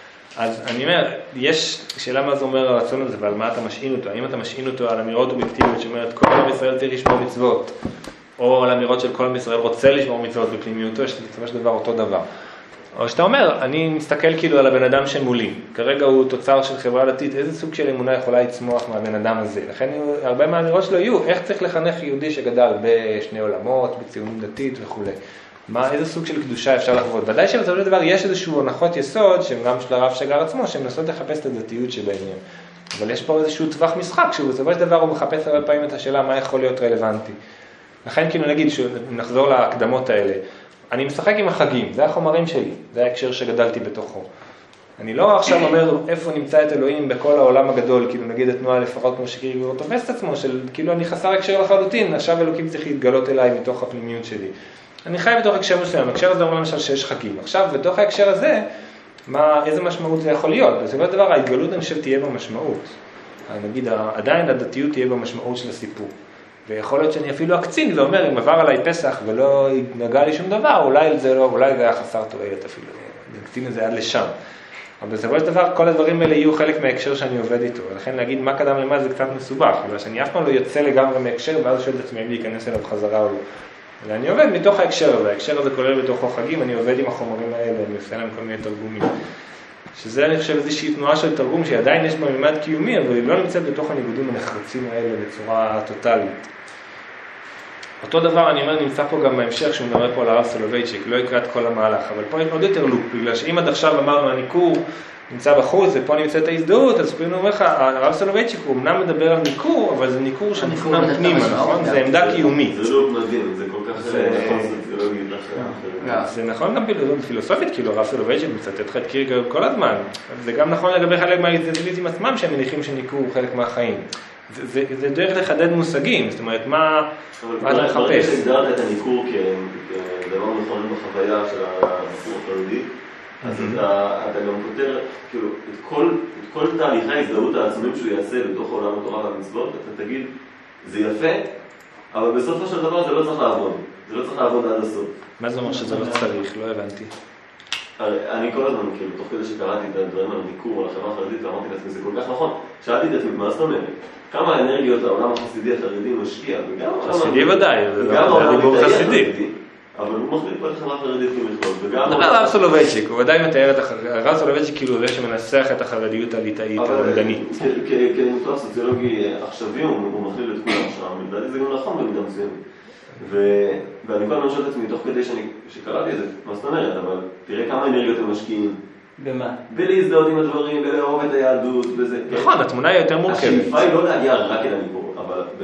אז אני אומר, יש שאלה מה זה אומר הרצון הזה ועל מה אתה משעין אותו. האם אתה משעין אותו על אמירות אובייקטיביות שאומרת כל עם ישראל צריך לשמור מצוות, או על אמירות של כל עם ישראל רוצה לשמור מצוות בפנימיותו, שזה בסופו של דבר אותו דבר. או שאתה אומר, אני מסתכל כאילו על הבן אדם שמולי, כרגע הוא תוצר של חברה דתית, איזה סוג של אמונה יכולה לצמוח מהבן אדם הזה? לכן הרבה מהאמירות שלו יהיו, איך צריך לחנך יהודי שגדל בשני עולמות, בציונות דתית וכו'. מה, איזה סוג של קדושה אפשר לחוות? ודאי שבסופו של דבר יש איזשהו הנחות יסוד, שהן גם של הרב שג"ר עצמו, שהן מנסות לחפש את הדתיות שבעניין. אבל יש פה איזשהו טווח משחק, שבסופו של דבר הוא מחפש הרבה פעמים את השאלה מה יכול להיות רלוונטי. לכן כאילו נגיד, שנחזור להקדמות האלה, אני משחק עם החגים, זה החומרים שלי, זה ההקשר שגדלתי בתוכו. אני לא עכשיו אומר איפה נמצא את אלוהים בכל העולם הגדול, כאילו נגיד התנועה לפחות כמו שכאילו תופס את עצמו, של כאילו אני חסר הקשר לחלוטין, עכשיו אלוקים צריך להתגלות אליי מתוך הפנימיות שלי. אני חי בתוך הקשר מסוים, הקשר הזה אומר למשל שיש חגים. עכשיו בתוך ההקשר הזה, מה, איזה משמעות זה יכול להיות? בסופו של דבר ההתגלות אני חושב תהיה במשמעות. נגיד עדיין הדתיות תהיה במשמעות של הסיפור. ויכול להיות שאני אפילו אקצין, זה אומר, אם עבר עליי פסח ולא נגע לי שום דבר, אולי זה, לא, אולי זה היה חסר תועלת אפילו, נקצין את זה עד לשם. אבל בסופו של דבר, כל הדברים האלה יהיו חלק מההקשר שאני עובד איתו, ולכן להגיד מה קדם למה זה קצת מסובך, בגלל שאני אף פעם לא יוצא לגמרי מההקשר, ואז שואל את עצמי אם להיכנס אליו חזרה או לא. אלא אני עובד מתוך ההקשר הזה, ההקשר הזה כולל בתוכו חגים, אני עובד עם החומרים האלה, אני עושה להם כל מיני תרגומים. שזה אני חושב איזושהי תנועה של תרגום שעדיין יש בה ממד קיומי, אבל היא לא נמצאת בתוך הניגודים הנחרצים האלה בצורה טוטלית. אותו דבר אני אומר נמצא פה גם בהמשך שהוא מדבר פה על הרב סולובייצ'יק, לא יקרא את כל המהלך, אבל פה יש עוד יותר לוק, בגלל שאם עד עכשיו אמרנו הניכור נמצא בחוץ ופה נמצאת ההזדהות, אז פעמים אומר לך, הרב סולובייצ'יק הוא אמנם מדבר על ניכור, אבל זה ניכור שמופנם פנימה, נכון? זה עמדה קיומית. זה לא מדהים, זה כל כך נכון סוציולוגית אחרת. זה נכון גם פילוסופית, כאילו הרב סולובייצ'יק מצטט לך את קירגר כל הזמן, זה גם נכון לגבי חלק מהאקזיטליזם עצמם שהם מניחים שניכור הוא חלק מהחיים. זה, זה דרך לחדד מושגים, זאת אומרת, מה, מה אתה מחפש? ברגע שהגדרת את הניכור כדבר נכון בחוויה של הסיפור החרדי, אז אתה, אתה גם כותר, כאילו, את כל, את כל תהליכי ההזדהות העצומים שהוא יעשה בתוך עולם התורה והמצוות, אתה תגיד, זה יפה, אבל בסופו של דבר זה לא צריך לעבוד, זה לא צריך לעבוד עד הסוף. מה זה אומר שזה לא צריך? לא הבנתי. אני כל הזמן, כאילו, תוך כדי שקראתי את הדברים על ניכור, על החברה החרדית, ואמרתי לעצמי, זה כל כך נכון. שאלתי את עצמי, מה זאת אומרת? כמה אנרגיות העולם החסידי החרדי משקיע, וגם העולם... חסידי ודאי, זה הדיבור חסידי. אבל הוא מחליט פה את החברה החרדית כמכלול, וגם... אבל הרב סולובייצ'יק, הוא ודאי מתאר את החרדיות, הרב סולובייצ'יק כאילו זה שמנסח את החרדיות הליטאית, הלמדנית. כמקצוע סוציולוגי עכשווי, הוא מכליל את כולם שם, לדעתי זה גם נכון במידה מסוימת. ואני כל הזמן שואל את עצמי, תוך כדי שקראתי את זה, מה זאת אומרת, אבל תראה כמה אנרגיות הם משקיעים. במה? בלהזדהות עם הדברים, בלאהוב את היהדות, וזה... נכון, התמונה היא יותר מורכבת. השאיפה היא לא להגיע רק אל הניכור, אבל ב...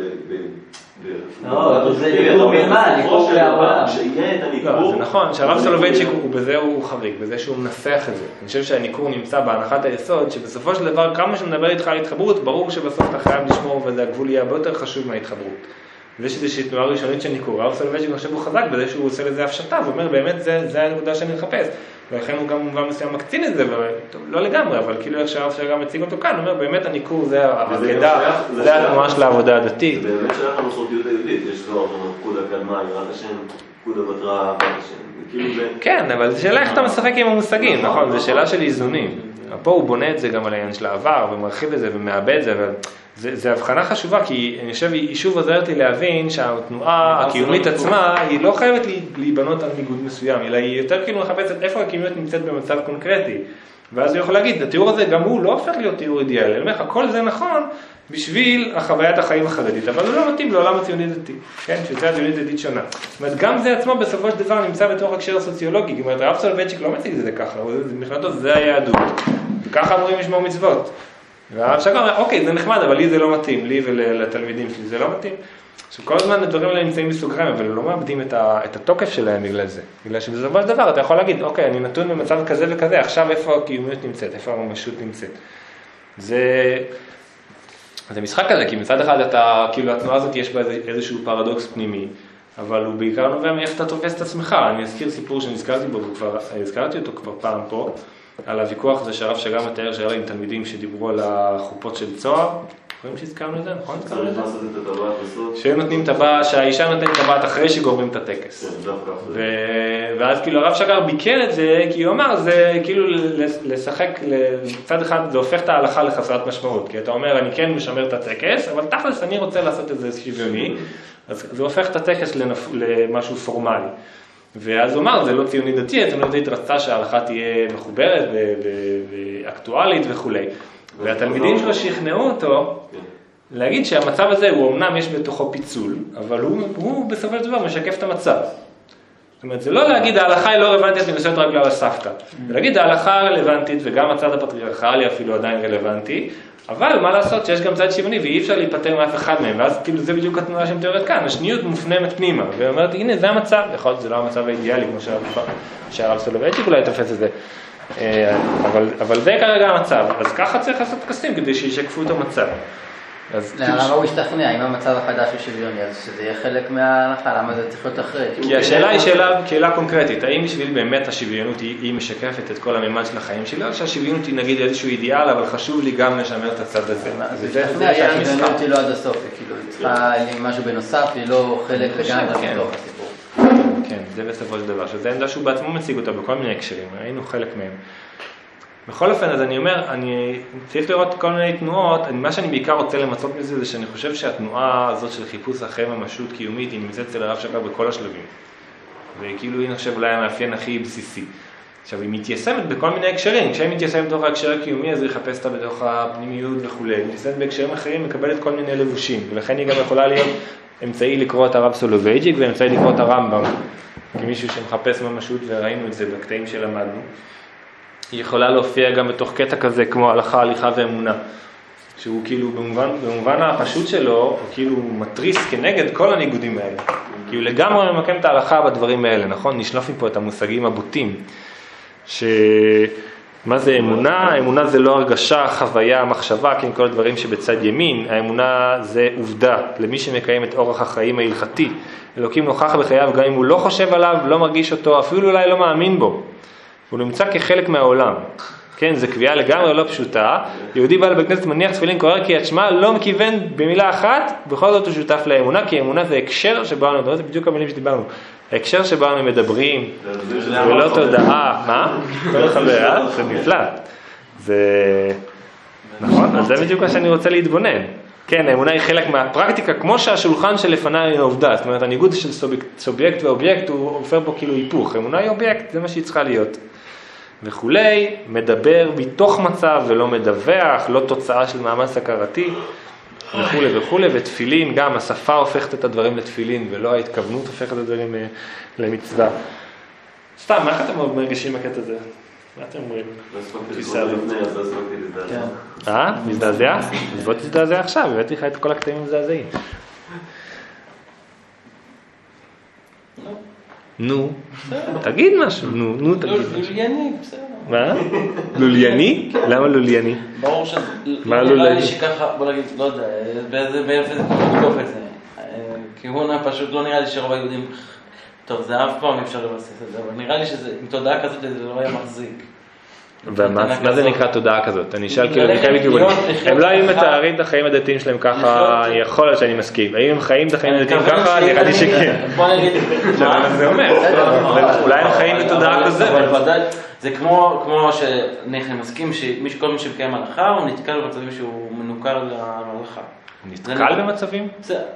לא, זה ניכור במה, ניכור לעולם. שיהיה את הניכור... זה נכון, שהרב סולובייצ'יק הוא בזה הוא חריג, בזה שהוא מנסח את זה. אני חושב שהניכור נמצא בהנחת היסוד, שבסופו של דבר, כמה שמדבר איתך על התחברות, ברור שבסוף אתה חייב לשמור, וזה הגבול יהיה הרבה יותר חשוב מההתחברות. ויש איזושהי תנועה ראשונית של ניכור. הרב סולובייצ'יק אני חושב הוא חזק בזה שהוא עושה לזה הפשטה, ואומר באמת זה הנקודה שאני מחפש. ולכן הוא גם במובן מסוים מקצין את זה, לא לגמרי, אבל כאילו איך שהרב שגם מציג אותו כאן, הוא אומר באמת הניכור זה העבודה, זה התנועה של העבודה הדתית. זה באמת שייך למסורתיות היהודית, יש כבר פקודה קדמה, יראת השם, פקודה בתרא, אהבת השם. כן, אבל זו שאלה איך אתה משחק עם המושגים, נכון? זו שאלה של איזונים. פה הוא בונה את זה גם על העניין של העבר, ומרחיב את זה ומאבד את זה, אבל זה הבחנה חשובה, כי אני חושב, היא שוב עוזרת לי להבין שהתנועה הקיומית עצמה, היא לא חייבת להיבנות על ניגוד מסוים, אלא היא יותר כאילו מחפשת איפה הקיומיות נמצאת במצב קונקרטי. ואז הוא יכול להגיד, התיאור הזה גם הוא לא הופך להיות תיאור אידיאלי, אני אומר לך, כל זה נכון בשביל החוויית החיים החרדית, אבל הוא לא מתאים לעולם הציוני דתי, כן? שזה הציונית דתית שונה. זאת אומרת, גם זה עצמו בסופו של דבר נמצא בתוך הקשר הסוציולוגי, זאת אומרת, הרב סולובייצ'יק לא מציג את זה ככה, מבחינתו זה היהדות, וככה אמורים לשמור מצוות. והרב שגר אומר, אוקיי, זה נחמד, אבל לי זה לא מתאים, לי ולתלמידים שלי זה לא מתאים. עכשיו, כל הזמן הדברים האלה נמצאים בסוגריים, אבל לא מאבדים את, ה, את התוקף שלהם בגלל זה. בגלל שבסופו של דבר אתה יכול להגיד, אוקיי, אני נתון במצב כזה וכזה, עכשיו איפה הקיומיות נמצאת, איפה הממשות נמצאת. זה, זה משחק כזה, כי מצד אחד אתה, כאילו התנועה הזאת יש בה איזשהו פרדוקס פנימי, אבל הוא בעיקר נובע מאיך אתה תופס את עצמך. אני אזכיר סיפור שנזכרתי בו, וכבר הזכרתי אותו כבר פעם פה, על הוויכוח הזה שהרב שגם מתאר שהיה להם תלמידים שדיברו על החופות של צוהר. חושבים שהזכרנו את זה, נכון? הזכרנו את זה? שהם נותנים טבעת, שהאישה נותנת טבעת אחרי שגורמים את הטקס. ואז כאילו הרב שגר ביקר את זה, כי הוא אמר, זה כאילו לשחק, לצד אחד זה הופך את ההלכה לחסרת משמעות, כי אתה אומר, אני כן משמר את הטקס, אבל תכלס אני רוצה לעשות את זה שוויוני, אז זה הופך את הטקס למשהו פורמלי. ואז הוא אמר, זה לא ציוני דתי, הציוני דתית רצתה שההלכה תהיה מחוברת ואקטואלית וכו'. והתלמידים שלו שכנעו אותו להגיד שהמצב הזה, הוא אמנם יש בתוכו פיצול, אבל הוא, הוא בסופו של דבר משקף את המצב. זאת אומרת, זה לא להגיד, ההלכה היא לא רלוונטית, אני נושאת רק בגלל הסבתא. זה להגיד, ההלכה רלוונטית, וגם הצד הפטריארכלי אפילו עדיין רלוונטי, אבל מה לעשות שיש גם צד שוויוני, ואי אפשר להיפטר מאף אחד מהם, ואז כאילו זה בדיוק התנועה שמתוארת כאן, השניות מופנמת פנימה, ואומרת, הנה, זה המצב, יכול להיות, זה לא המצב האידיאלי, כמו שהרב סולובייצ'יק אולי תופס את זה, אבל, אבל זה כרגע המצב, אז ככה צריך לעשות טקסים כדי שישקפו את המצב. למה הוא השתכנע, אם המצב החדש הוא שוויוני, אז שזה יהיה חלק מההלכה, למה זה צריך להיות אחרי? כי השאלה היא שאלה, שאלה קונקרטית, האם בשביל באמת השוויונות היא, היא משקפת את כל הממד של החיים שלי, או שהשוויונות היא נגיד איזשהו אידיאל, אבל חשוב לי גם לשמר את הצד הזה. זה השתכנע שהשוויונות היא לא עד הסוף, כאילו, היא צריכה משהו בנוסף, היא לא חלק לגמרי בתוך הסיפור. כן, זה בסופו של דבר, שזה עמדה שהוא בעצמו מציג אותה בכל מיני הקשרים, ראינו חלק מהם. בכל אופן, אז אני אומר, אני צריך לראות כל מיני תנועות, מה שאני בעיקר רוצה למצות מזה, זה שאני חושב שהתנועה הזאת של חיפוש אחרי ממשות קיומית, היא נמצאת אצל הרב שגר בכל השלבים. וכאילו היא נחשב אולי המאפיין הכי בסיסי. עכשיו, היא מתיישמת בכל מיני הקשרים, כשהיא מתיישמת בתוך ההקשר הקיומי, אז היא יחפש אותה בתוך הפנימיות וכו'. היא מתיישמת בהקשרים אחרים, מקבלת כל מיני לבושים, ולכן היא גם יכולה להיות אמצעי לקרוא את הרב סולובייצ'יק, ואמצעי לקרוא את הרמב"ם, כמישהו שמחפש ממשות, וראינו את זה בקטעים שלמדנו. היא יכולה להופיע גם בתוך קטע כזה כמו הלכה, הליכה ואמונה, שהוא כאילו במובן, במובן הפשוט שלו, הוא כאילו מטריס כנגד כל הניגודים האלה. כי הוא לגמרי ממקם את ההלכה בדברים האלה, נכון? נשלוף מפה את המושגים הבוטים, שמה זה אמונה? האמונה זה לא הרגשה, חוויה, מחשבה, כן, כל הדברים שבצד ימין. האמונה זה עובדה, למי שמקיים את אורח החיים ההלכתי. אלוקים נוכח בחייו, גם אם הוא לא חושב עליו, לא מרגיש אותו, אפילו אולי לא מאמין בו. הוא נמצא כחלק מהעולם. כן, זו קביעה לגמרי לא פשוטה. יהודי בא לבית כנסת מניח תפילין קורא קריאת שמע, לא מכיוון במילה אחת, בכל זאת הוא שותף לאמונה, כי אמונה זה הקשר שבו אנו מדברים, זה בדיוק המילים שדיברנו. ההקשר שבו אנו מדברים, ולא תודעה, מה? לא חבר, זה נפלא. זה נכון, אז זה בדיוק מה שאני רוצה להתבונן. כן, האמונה היא חלק מהפרקטיקה, כמו שהשולחן שלפניי היא עובדה. זאת אומרת, הניגוד של סובייקט ואובייקט הוא הופך בו כאילו היפוך. אמונה היא אובייקט, זה מה שהיא צריכה להיות. וכולי, מדבר מתוך מצב ולא מדווח, לא תוצאה של מאמץ הכרתי, וכולי וכולי, ותפילין, גם השפה הופכת את הדברים לתפילין, ולא ההתכוונות הופכת את הדברים למצווה. סתם, מה איך אתם מרגישים בקטע הזה? מה אתם אומרים? תפיסה הזאת. אה? מזדעזע? אז בוא תזדעזע עכשיו, הבאתי לך את כל הקטעים מזדעזעים. נו, תגיד משהו, נו, נו תגיד משהו. לולייני, בסדר. מה? לולייני? למה לולייני? ברור שזה, מה נראה לולייני? לי שככה, בוא נגיד, לא יודע, באיפה זה תקוף את זה. כיוון פשוט לא נראה לי שרוב היהודים, טוב, זה אף פעם אפשר לבסס את זה, אבל נראה לי שזה, עם תודעה כזאת זה לא היה מחזיק. ומה זה נקרא תודעה כזאת? אני אשאל כאילו מכאן מכיוונים. הם לא היו מתארים את החיים הדתיים שלהם ככה, יכול להיות שאני מסכים. האם הם חיים את החיים הדתיים ככה? נראה לי שכן. בוא נגיד, זה אומר, אולי הם חיים בתודעה כזאת. זה כמו שאני מסכים שכל מי שמקיים הלכה, הוא נתקל במצבים שהוא מנוכר להלכה. נתקל במצבים?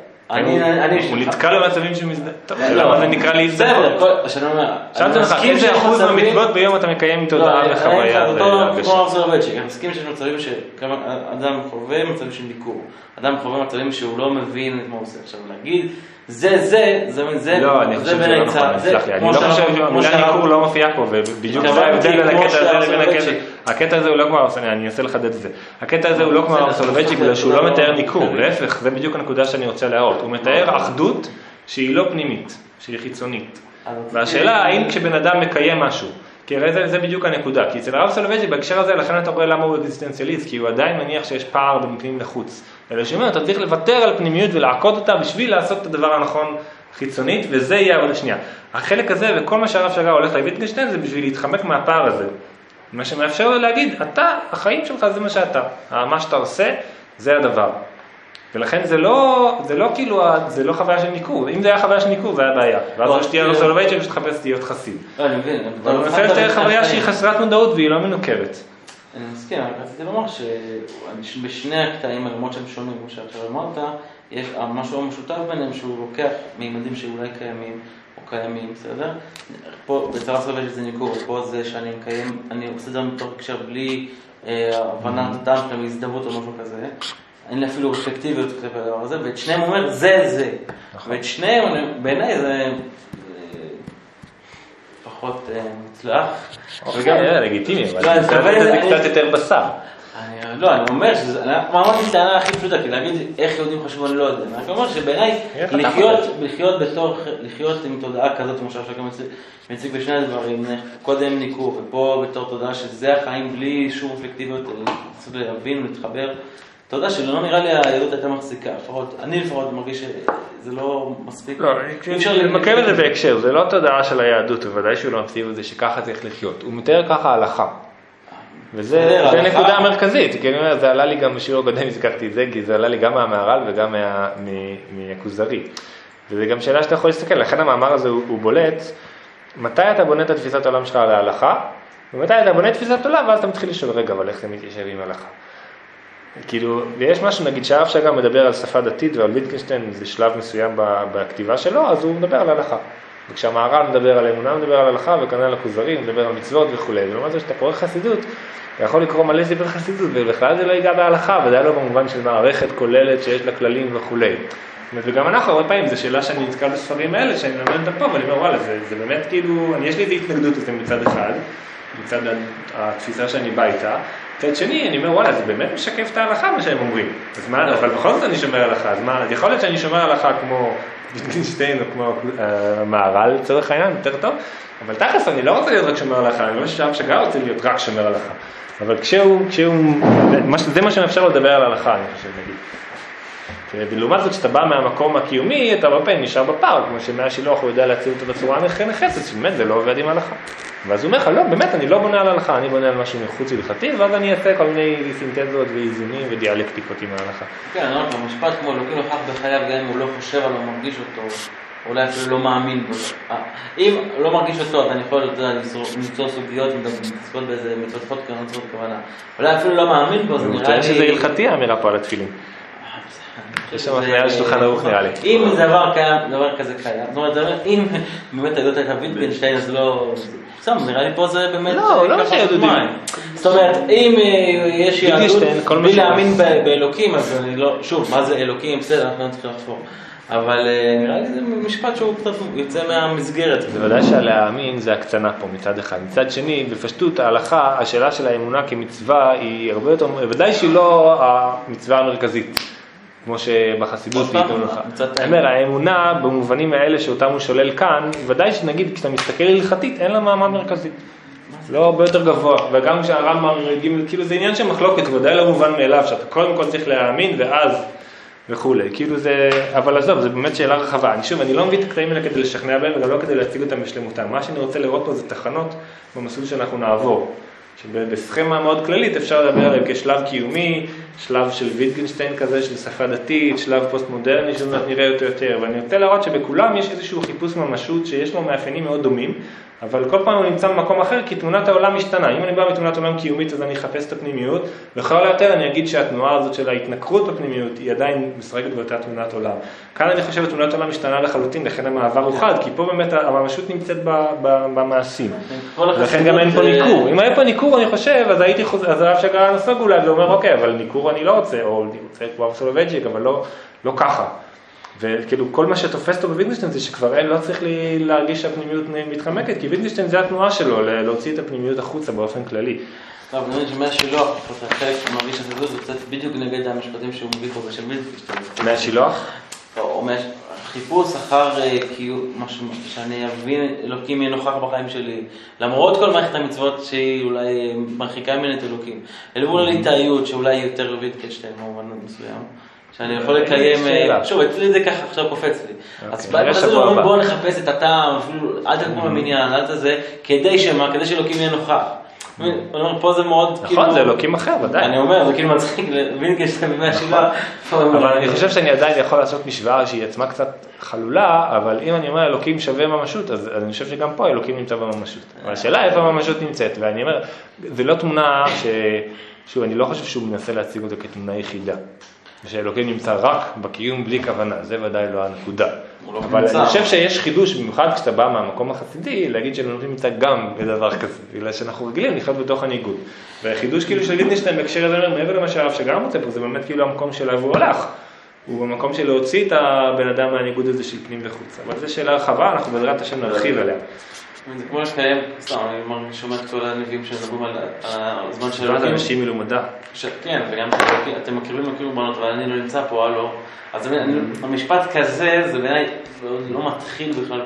אני... הוא נתקל במצבים שמזדהה. טוב, למה זה נקרא להזדהות? בסדר, שאני אומר... שאלתי לך, איזה אחוז מהמצוות ביום אתה מקיים תודעה וחוויה והרגשה? כמו הרסולובצ'יק, אני מסכים שיש מצבים שאדם חווה מצבים של ניכור. אדם חווה מצבים שהוא לא מבין את מה הוא עושה. עכשיו להגיד, זה זה, זה זה... לא, אני חושב שזה לא נכון, סלח לי. אני לא חושב שהמילה ניכור לא מופיעה פה, ובדיוק זה ההבדל בין הקטע הזה לבין הקטע. הקטע הזה הוא לא כמו הרסולובצ'יק, אני אנסה לחדד את זה. הקטע הזה הוא לא כמו הרסולובצ'יק, בגלל שהוא לא מתאר ניכור. להפך, זה בדיוק הנקודה שאני רוצה להראות. הוא מתאר אחדות שהיא לא פנימית, שהיא חיצונית. והשאלה, האם כשבן אדם מקיים משהו, כי הרי זה, זה בדיוק הנקודה, כי אצל הרב סולובייצ'יק בהקשר הזה, לכן אתה רואה למה הוא אקזיסטנציאליסט, כי הוא עדיין מניח שיש פער בין פנים לחוץ. אלא שאומר, אתה צריך לוותר על פנימיות ולעקוד אותה בשביל לעשות את הדבר הנכון חיצונית, וזה יהיה העבודה שנייה. החלק הזה וכל מה שהרב שגר הולך לויטגנשטיין זה בשביל להתחמק מהפער הזה. מה שמאפשר לו להגיד, אתה, החיים שלך זה מה שאתה, מה שאתה עושה, זה הדבר. ולכן זה לא, זה לא כאילו, זה לא חוויה של ניכור. אם זה היה חוויה של ניכור, זה היה בעיה. ואז לא שתהיה סולובייצ'יק שתחפש להיות חסיד. לא, אני מבין. אבל הוא מנסה לתאר חוויה שהיא חסרת מודעות והיא לא מנוכרת. אני מסכים, אבל רציתי לומר שבשני הקטעים, למרות שהם שונים, כמו שעכשיו אמרת, יש משהו משותף ביניהם שהוא לוקח מימדים שאולי קיימים או קיימים, בסדר? פה בצרה סולובייצ'יק זה ניכור, פה זה שאני מקיים, אני עושה את זה מתוך הקשר בלי הבנת הדם שלהם, הזדמנות או משהו כזה. אין לי אפילו רפלקטיביות כלפי הדבר הזה, ואת שניהם אומר, זה זה. ואת שניהם, בעיניי זה פחות מוצלח. אוקיי, לגיטימי, אבל זה קצת יותר בשר. לא, אני אומר שזה, ממש טענה הכי פשוטה, כי להגיד איך יהודים חשבו, אני לא יודע. אני אומר שבעיניי, לחיות בתור, לחיות עם תודעה כזאת, כמו שאפשר גם מציג בשני הדברים, קודם ניכור, ופה בתור תודעה שזה החיים בלי שום רפלקטיביות, צריך להבין ולהתחבר. אתה יודע שלא נראה לי היהדות הייתה מחזיקה, לפחות, אני לפחות מרגיש שזה לא מספיק. לא, אני מקיים את זה בהקשר, זה לא תודעה של היהדות, ובוודאי שהוא לא מציב את זה שככה צריך לחיות, הוא מתאר ככה הלכה. וזה נקודה המרכזית, כי אני אומר, זה עלה לי גם בשיעור הקודם, הזכרתי את זה, כי זה עלה לי גם מהמהר"ל וגם מהכוזרי. וזה גם שאלה שאתה יכול להסתכל, לכן המאמר הזה הוא בולט, מתי אתה בונה את תפיסת העולם שלך על ההלכה, ומתי אתה בונה את תפיסת העולם, ואז אתה מתחיל לשאול רגע, אבל איך זה מתיישב עם ההלכה. כאילו, ויש משהו, נגיד שהרב שגר מדבר על שפה דתית ועל ויטגנשטיין, זה שלב מסוים בכתיבה שלו, אז הוא מדבר על הלכה. וכשהמהר"ל מדבר על אמונה, הוא מדבר על הלכה, וכנ"ל הכוזרי, הוא מדבר על מצוות וכו'. ולעומת זה שאתה קורא חסידות, אתה יכול לקרוא מלא ספר חסידות, ובכלל זה לא ייגע בהלכה, וזה לא במובן של מערכת כוללת שיש לה כללים וכו'. וגם אנחנו, הרבה פעמים, זו שאלה שאני נתקל בספרים האלה, שאני לומד אותם פה, ואני אומר, וואלה, זה, זה באמת כאילו, אני, יש לי איזו התנגדות לזה מצד אחד, מצד התפיסה שאני בא איתה. מצד שני, אני אומר, וואלה, זה באמת משקף את ההלכה, מה שהם אומרים. אז מה, אבל בכל זאת אני שומר הלכה, אז מה, אז יכול להיות שאני שומר הלכה כמו ויטגנשטיין או כמו מהר"ל, לצורך העניין, יותר טוב, אבל תכף אני לא רוצה להיות רק שומר הלכה, אני לא שהרב שגר רוצה להיות רק שומר הלכה. אבל כשהוא, כשהוא, זה מה שמאפשר לו לדבר על ההלכה, אני חושב, נגיד. ולעומת זאת, כשאתה בא מהמקום הקיומי, אתה הרבה פעמים נשאר בפארק, כמו שמהשילוח הוא יודע להציל אותו בצורה נחסת, שבאמת זה לא עובד עם ההלכה. ואז הוא אומר לך, לא, באמת, אני לא בונה על ההלכה, אני בונה על משהו מחוץ הלכתי, ואז אני אעשה כל מיני סינתזות ואיזונים ודיאלקטיקות עם ההלכה. כן, אני אומר, המשפט כמו אלוקים נוכח בחייו, גם אם הוא לא חושב עליו, מרגיש אותו, אולי אפילו לא מאמין בו. אם לא מרגיש אותו, אז אני יכול למצוא סוגיות ולעסקות באיזה מתפתחות כנוצרות כוונה. אולי אפילו לא מאמין בו, זה נראה לי... שזה הלכתי האמירה פה על התפילין. יש שם מעל שולחן ערוך נראה לי. אם זה דבר קיים, דבר כזה קיים. זאת אומרת, אם באמת הידות הייתה ויטגנשטיין, אז לא... סתם, נראה לי פה זה באמת... לא, לא שידודים. זאת אומרת, אם יש יהדות בלי להאמין באלוקים, אז אני לא... שוב, מה זה אלוקים? בסדר, אנחנו לא צריכים לחפור. אבל נראה לי זה משפט שהוא קצת יוצא מהמסגרת. בוודאי שהלהאמין זה הקצנה פה מצד אחד. מצד שני, בפשטות ההלכה, השאלה של האמונה כמצווה היא הרבה יותר... בוודאי שהיא לא המצווה המרכזית. כמו שבחסידות ייתנו לך. אומר, האמונה במובנים האלה שאותם הוא שולל כאן, ודאי שנגיד, כשאתה מסתכל הלכתית, אין לה מעמד מרכזי. לא הרבה יותר גבוה. וגם כשהרמב"ם, כאילו זה עניין של מחלוקת, ודאי לא מובן מאליו, שאתה קודם כל צריך להאמין ואז וכו'. כאילו זה, אבל עזוב, זה באמת שאלה רחבה. אני שוב, אני לא מביא את הקטעים האלה כדי לשכנע בהם, וגם לא כדי להציג אותם בשלמותם. מה שאני רוצה לראות פה זה תחנות במסלול שאנחנו נעבור. שבסכמה מאוד כללית אפשר לדבר עליהם כשלב קיומי, שלב של ויטגנשטיין כזה, של שפה דתית, שלב פוסט-מודרני, שזה נראה יותר יותר. ואני רוצה להראות שבכולם יש איזשהו חיפוש ממשות שיש לו מאפיינים מאוד דומים, אבל כל פעם הוא נמצא במקום אחר, כי תמונת העולם משתנה. אם אני בא מתמונת עולם קיומית, אז אני אחפש את הפנימיות, וכל היותר אני אגיד שהתנועה הזאת של ההתנקרות בפנימיות, היא עדיין משחקת באותה תמונת עולם. כאן אני חושב שתמונת העולם משתנה לחלוטין, לכן המעבר הוא חד, כי פה באמת הממשות נמצאת במעשים. לכן גם אין פה ניכור. אם היה פה ניכור, אני חושב, אז הייתי חוזר, אז הרב שגרן נסוג אולי, ואומר, אוקיי, אבל ניכור אני לא רוצה, או אני רוצה כמו סולובייצ'יק, אבל לא, לא ככה. וכאילו כל מה שתופס אותו בוויטגנשטיין זה שכבר אין, לא צריך לי להרגיש שהפנימיות מתחמקת, כי ויטגנשטיין זה התנועה שלו, להוציא את הפנימיות החוצה באופן כללי. טוב, אני חושב מהשילוח, לפחות החלק שמרגיש שזה זה קצת בדיוק נגד המשפטים שהוא מביא פה בשם ויטגנשטיין. מהשילוח? או מהחיפוש אחר משהו שאני אבין, אלוקים יהיה נוכח בחיים שלי, למרות כל מערכת המצוות שהיא אולי מרחיקה ממני את אלוקים. אל מול הליטאיות שאולי יותר ויטגנשטיין במובן מסוים. שאני יכול לקיים, שוב, אצלי זה ככה עכשיו קופץ לי. אז בואו נחפש את הטעם, אפילו אל תקמו במניין, אל תזה, כדי שמה, כדי שאלוקים יהיה נוכח. אני אומר, פה זה מאוד כאילו... נכון, זה אלוקים אחר, ודאי. אני אומר, זה כאילו מצחיק, ויטגנשטיין במאה השבעה. אבל אני חושב שאני עדיין יכול לעשות משוואה שהיא עצמה קצת חלולה, אבל אם אני אומר אלוקים שווה ממשות, אז אני חושב שגם פה אלוקים נמצא בממשות. אבל השאלה איפה הממשות נמצאת, ואני אומר, זה לא תמונה ש... שוב, אני לא חושב שהוא מנסה להציג אותו כתמונה יחידה. שאלוקים נמצא רק בקיום בלי כוונה, זה ודאי לא הנקודה. אבל אני חושב שיש חידוש, במיוחד כשאתה בא מהמקום החסידי, להגיד שאלוקים נמצא גם בדבר כזה, בגלל שאנחנו רגילים לחיות בתוך הניגוד. והחידוש כאילו של ויטגנשטיין בהקשר הזה, מעבר למה שהרב שגרן רוצה פה, זה באמת כאילו המקום שלו הוא הלך. הוא במקום של להוציא את הבן אדם מהניגוד הזה של פנים וחוץ. אבל זו שאלה רחבה, אנחנו בעזרת השם נרחיב עליה. זה כמו שקיים, סתם, אני שומע את כל הנביאים שמדברים על הזמן של אלוקים. זה אנשים מלומדה. כן, וגם אתם מכירים מכירים בנות, אבל אני לא נמצא פה, הלו. אז המשפט כזה, זה בעיניי לא מתחיל בכלל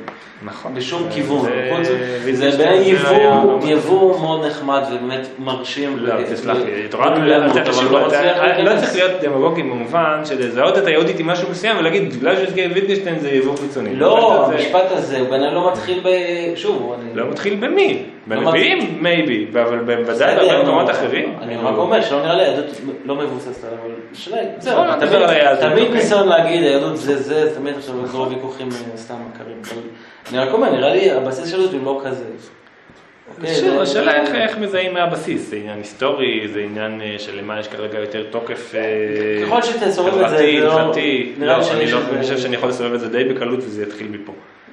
בשום כיוון. זה בעיניי יבוא מאוד נחמד ובאמת מרשים. לא, תסלח לי. לא צריך להיות דמגוגים במובן שלזהות את היהודית עם משהו מסוים ולהגיד, בגלל שיש ויטגנשטיין זה יבוא חיצוני. לא, המשפט הזה, הוא בעיניי לא מתחיל ב... שוב, לא מתחיל במי? בנביאים, מייבי, אבל בוודאי בהרבה מקומות אחרים. אני רק אומר שלא נראה לי, היהדות לא מבוססת עליו, אבל שאלה, זהו, תמיד ניסיון להגיד, היהדות זה זה, תמיד עכשיו לקרוא ויכוחים סתם מכרים. אני רק אומר, נראה לי, הבסיס שלו הוא לא כזה. השאלה איך מזהים מהבסיס, זה עניין היסטורי, זה עניין שלמה יש כרגע יותר תוקף ככל שתסובב את זה, הלכתי, אני חושב שאני יכול לסובב את זה די בקלות וזה יתחיל מפה.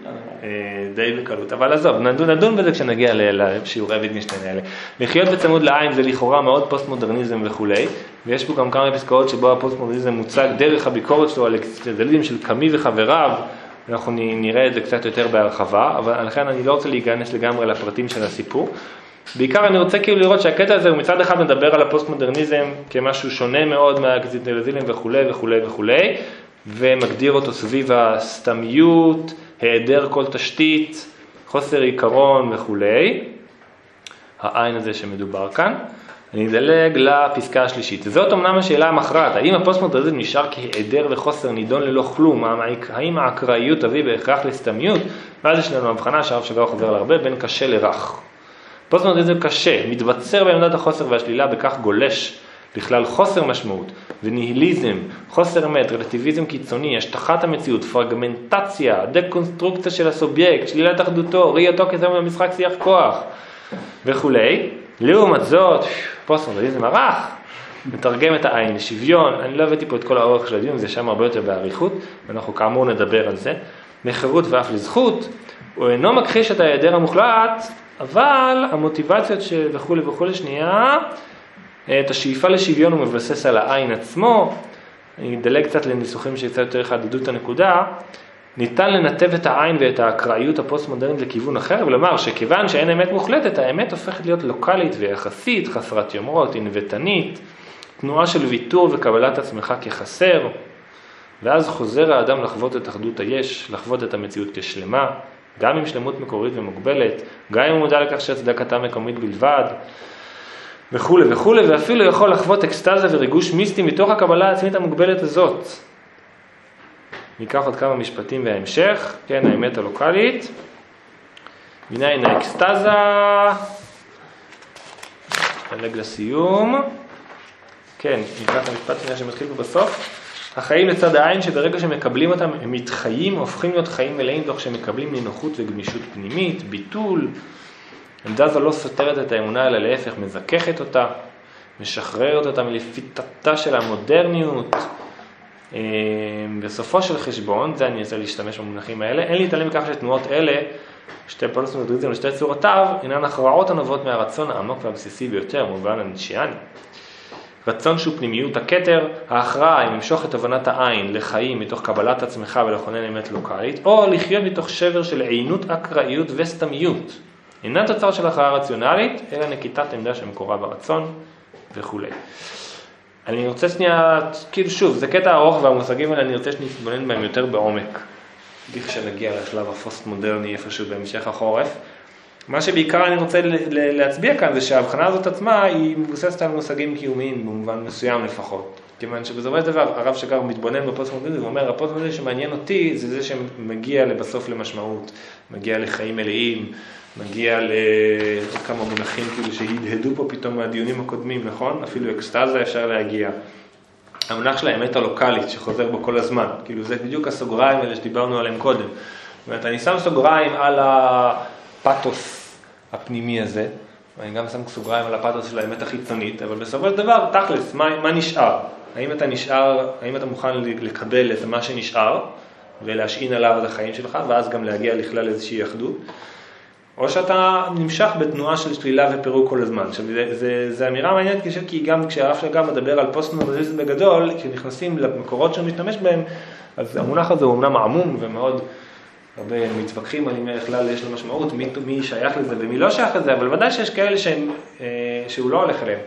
די בקלות, אבל עזוב, נדון, נדון בזה כשנגיע לשיעורי ויטגנשטיין האלה. לחיות בצמוד לעין זה לכאורה מאוד פוסט-מודרניזם וכולי, ויש פה גם כמה פסקאות שבו הפוסט-מודרניזם מוצג דרך הביקורת שלו על אקסיסטנציאליזם של קאמי וחבריו, אנחנו נראה את זה קצת יותר בהרחבה, אבל לכן אני לא רוצה להיכנס לגמרי לפרטים של הסיפור. בעיקר אני רוצה כאילו לראות שהקטע הזה הוא מצד אחד מדבר על הפוסט-מודרניזם כמשהו שונה מאוד מהאקסיסטנציאליזם וכולי וכולי וכולי, ומגדיר אותו סביב הסתמיות, היעדר כל תשתית, חוסר עיקרון וכולי. העין הזה שמדובר כאן. אני אדלג לפסקה השלישית. זאת אמנם השאלה המכרעת, האם הפוסט-מודרניזם נשאר כהיעדר וחוסר נידון ללא כלום, האם האקראיות תביא בהכרח לסתמיות, ואז יש לנו הבחנה שהרב שגר חוזר להרבה בין קשה לרך. פוסט-מודרניזם קשה, מתבצר בעמדת החוסר והשלילה, בכך גולש לכלל חוסר משמעות, וניהיליזם, חוסר אמת, רלטיביזם קיצוני, השטחת המציאות, פרגמנטציה, דקונסטרוקציה של הסובייקט, שלילת אחדותו, ראייתו כזמן במשחק שיח כוח וכולי. לעומת זאת, פוסט-מודרניזם הרך, מתרגם את העין לשוויון. אני לא הבאתי פה את כל האורך של הדיון, זה שם הרבה יותר בעריכות, ואנחנו כאמור נדבר על זה. לחירות ואף לזכות, הוא אינו מכחיש את ההיעדר המוחלט, אבל המוטיבציות וכו' וכו' שנייה, את השאיפה לשוויון הוא מבסס על העין עצמו. אני אדלג קצת לניסוחים שיצא יותר יחדדו את הנקודה. ניתן לנתב את העין ואת האקראיות הפוסט-מודרנית לכיוון אחר, ולומר שכיוון שאין אמת מוחלטת, האמת הופכת להיות לוקלית ויחסית, חסרת יומרות, ענוותנית, תנועה של ויתור וקבלת עצמך כחסר, ואז חוזר האדם לחוות את אחדות היש, לחוות את המציאות כשלמה, גם עם שלמות מקורית ומוגבלת, גם אם הוא מודע לכך שהצדקתה מקומית בלבד, וכו' וכו', ואפילו יכול לחוות אקסטזה וריגוש מיסטי מתוך הקבלה העצמית המוגבלת הזאת. ניקח עוד כמה משפטים וההמשך, כן, האמת הלוקלית. מניין האקסטזה, נלג לסיום. כן, נקרא את המשפט שנייה שמתחיל פה בסוף. החיים לצד העין שברגע שמקבלים אותם הם מתחיים, הופכים להיות חיים מלאים תוך שמקבלים נינוחות וגמישות פנימית, ביטול. עמדה זו לא סותרת את האמונה אלא להפך, מזככת אותה, משחררת אותה מלפיתתה של המודרניות. בסופו של חשבון, זה אני אנסה להשתמש במונחים האלה, אין להתעלם מכך שתנועות אלה, שתי פוסט-מודרניזם לשתי צורותיו, אינן הכרעות הנובעות מהרצון העמוק והבסיסי ביותר, מובן הניטשיאני. רצון שהוא פנימיות הכתר, ההכרעה היא למשוך את הבנת העין לחיים מתוך קבלת עצמך ולכונן אמת לוקלית, או לחיות מתוך שבר של עינות, אקראיות וסתמיות. אינה תוצר של הכרעה רציונלית, אלא נקיטת עמדה שמקורה ברצון וכו'. אני רוצה שנייה, כאילו שוב, זה קטע ארוך והמושגים האלה, אני רוצה שנתבונן בהם יותר בעומק, כשנגיע לשלב הפוסט-מודרני איפשהו בהמשך החורף. מה שבעיקר אני רוצה להצביע כאן זה שההבחנה הזאת עצמה היא מבוססת על מושגים קיומיים במובן מסוים לפחות. כיוון שבסופו של דבר הרב שגר מתבונן בפוסט-מודרניזם ואומר, הפוסט-מודרניזם שמעניין אותי זה זה שמגיע לבסוף למשמעות, מגיע לחיים מלאים, מגיע לכמה מונחים כאילו שהדהדו פה פתאום מהדיונים הקודמים, נכון? אפילו אקסטזה אפשר להגיע. המונח של האמת הלוקלית שחוזר בו כל הזמן, כאילו זה בדיוק הסוגריים האלה שדיברנו עליהם קודם. זאת אומרת, אני שם סוגריים על הפאתוס הפנימי הזה, ואני גם שם סוגריים על הפאתוס של האמת החיצונית, אבל בסופו של דבר, תכלס, מה, מה נשאר? האם אתה נשאר, האם אתה מוכן לקבל את מה שנשאר, ולהשעין עליו את החיים שלך, ואז גם להגיע לכלל איזושהי אחדות? או שאתה נמשך בתנועה של שלילה ופירוק כל הזמן. עכשיו, זה, זה, זה אמירה מעניינת, כי גם כשהרב שגר מדבר על פוסט-מודרניזם בגדול, כשנכנסים למקורות שהוא משתמש בהם, אז המונח הזה הוא אמנם עמום ומאוד הרבה מתווכחים על אם בכלל יש לו משמעות, מי, מי שייך לזה ומי לא שייך לזה, אבל ודאי שיש כאלה שהם, שהוא לא הולך אליהם.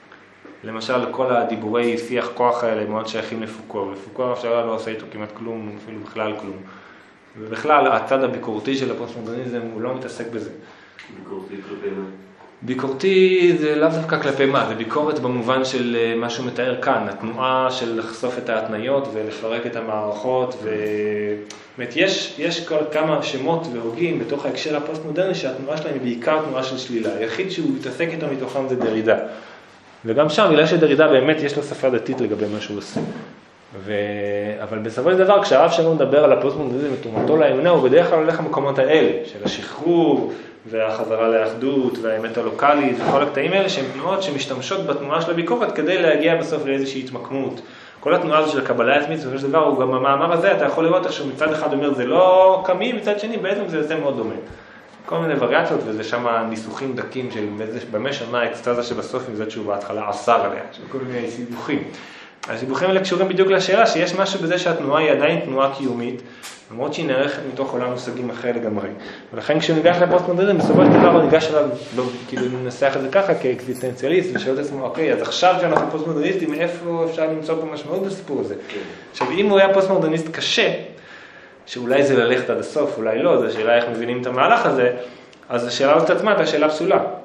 למשל, כל הדיבורי שיח כוח האלה מאוד שייכים לפוקו, ופוקו אפשר לא עושה איתו כמעט כלום, אפילו בכלל כלום. ובכלל, הצד הביקורתי של הפוסט-מודרניזם הוא לא מתעסק בזה. ביקורתי כלפי מה? ביקורתי זה לאו דווקא כלפי מה, זה ביקורת במובן של מה שהוא מתאר כאן, התנועה של לחשוף את ההתניות ולפרק את המערכות, ובאמת יש, יש כל כמה שמות והוגים בתוך ההקשר הפוסט-מודרני שהתנועה שלהם היא בעיקר תנועה של שלילה, היחיד שהוא מתעסק איתו מתוכם זה דרידה. וגם שם, בגלל שדרידה באמת יש לו שפה דתית לגבי מה שהוא עושה. ו... אבל בסופו של דבר, כשהרב שלנו מדבר על הפוסט-מודרניזם ותרומתו לאמונה, הוא בדרך כלל הולך למקומות האלה, של השחרור והחזרה לאחדות והאמת הלוקלית וכל הקטעים האלה, שהן תנועות שמשתמשות בתנועה של הביקורת כדי להגיע בסוף לאיזושהי התמקמות. כל התנועה הזו של הקבלה העצמית, בסופו של דבר, הוא גם במאמר הזה, אתה יכול לראות איך שהוא מצד אחד אומר, זה לא קמי, מצד שני, בעצם זה זה מאוד דומה. כל מיני וריאציות, וזה שם ניסוחים דקים של במה שמה האקסטזה שבסוף עם זאת שהוא בהתחלה עשר עליה, של כל מיני סיבוכים. הסיבוכים האלה קשורים בדיוק לשאלה שיש משהו בזה שהתנועה היא עדיין תנועה קיומית, למרות שהיא נערכת מתוך עולם מושגים אחר לגמרי. ולכן כשהוא ניגש לפוסט-מודרניזם, בסופו של דבר הוא ניגש אליו, לא, כאילו ננסח את זה ככה כאקזיסטנציאליסט, ושואל את עצמו, אוקיי, אז עכשיו שאנחנו פוסט-מודרניסטים, איפה אפשר למצוא פה משמעות בסיפור הזה? עכשיו, אם הוא היה פוסט-מודרניסט קשה, שאולי זה ללכת עד הסוף, אולי לא, זו שאלה איך מבינים את המהלך הזה, אז השאלה הזאת עצמה הייתה שאלה פסולה.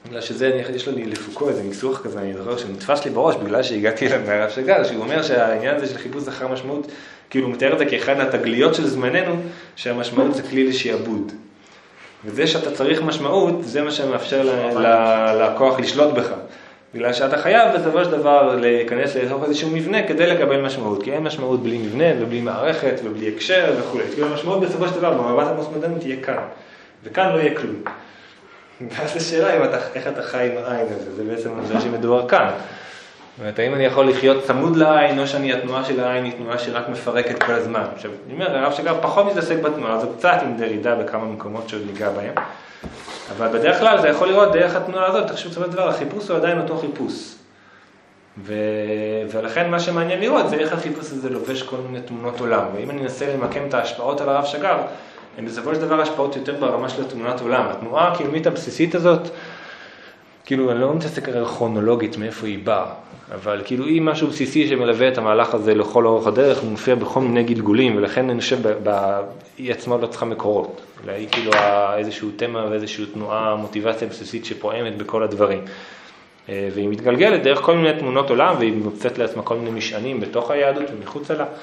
בגלל שזה, יש לי לפוקו איזה ניסוח כזה, אני זוכר שנתפס לי בראש בגלל שהגעתי אליו מהרב שג"ל, שהוא אומר שהעניין הזה של חיפוש אחר משמעות, כאילו הוא מתאר את זה כאחד התגליות של זמננו, שהמשמעות זה כלי לשעבוד. וזה שאתה צריך משמעות, זה מה שמאפשר לכוח לשלוט בך. בגלל שאתה חייב בסופו של דבר להיכנס לתוך איזשהו מבנה כדי לקבל משמעות, כי אין משמעות בלי מבנה ובלי מערכת ובלי הקשר וכו'. כי המשמעות בסופו של דבר במבט הפוסט-מודרני תהיה כאן, וכאן לא יהיה כלום. ואז השאלה היא איך אתה חי עם העין הזה, זה בעצם זה שמדובר כאן. זאת אומרת, האם אני יכול לחיות צמוד לעין, או שאני, התנועה של העין היא תנועה שרק מפרקת כל הזמן. עכשיו, אני אומר, הרב שג"ל פחות מתעסק בתנועה, זה קצת עם דרידה בכמה מקומות שעוד ניגע בהם. אבל בדרך כלל זה יכול לראות דרך התנועה הזאת, תחשוב בסופו של דבר, החיפוש הוא עדיין אותו חיפוש. ו... ולכן מה שמעניין לראות זה איך החיפוש הזה לובש כל מיני תמונות עולם. ואם אני אנסה למקם את ההשפעות על הרב שג"ל, הן בסופו של דבר השפעות יותר ברמה של תמונת עולם. התנועה הקיומית הבסיסית הזאת, כאילו אני לא מתעסק הרי כרונולוגית מאיפה היא באה, אבל כאילו היא משהו בסיסי שמלווה את המהלך הזה לכל אורך הדרך, הוא מופיע בכל מיני גלגולים, ולכן אני חושב היא עצמה לא צריכה מקורות, אלא היא כאילו איזשהו תמה ואיזשהו תנועה, מוטיבציה בסיסית שפועמת בכל הדברים. והיא מתגלגלת דרך כל מיני תמונות עולם, והיא מוצאת לעצמה כל מיני משענים בתוך היהדות ומחוץ לה.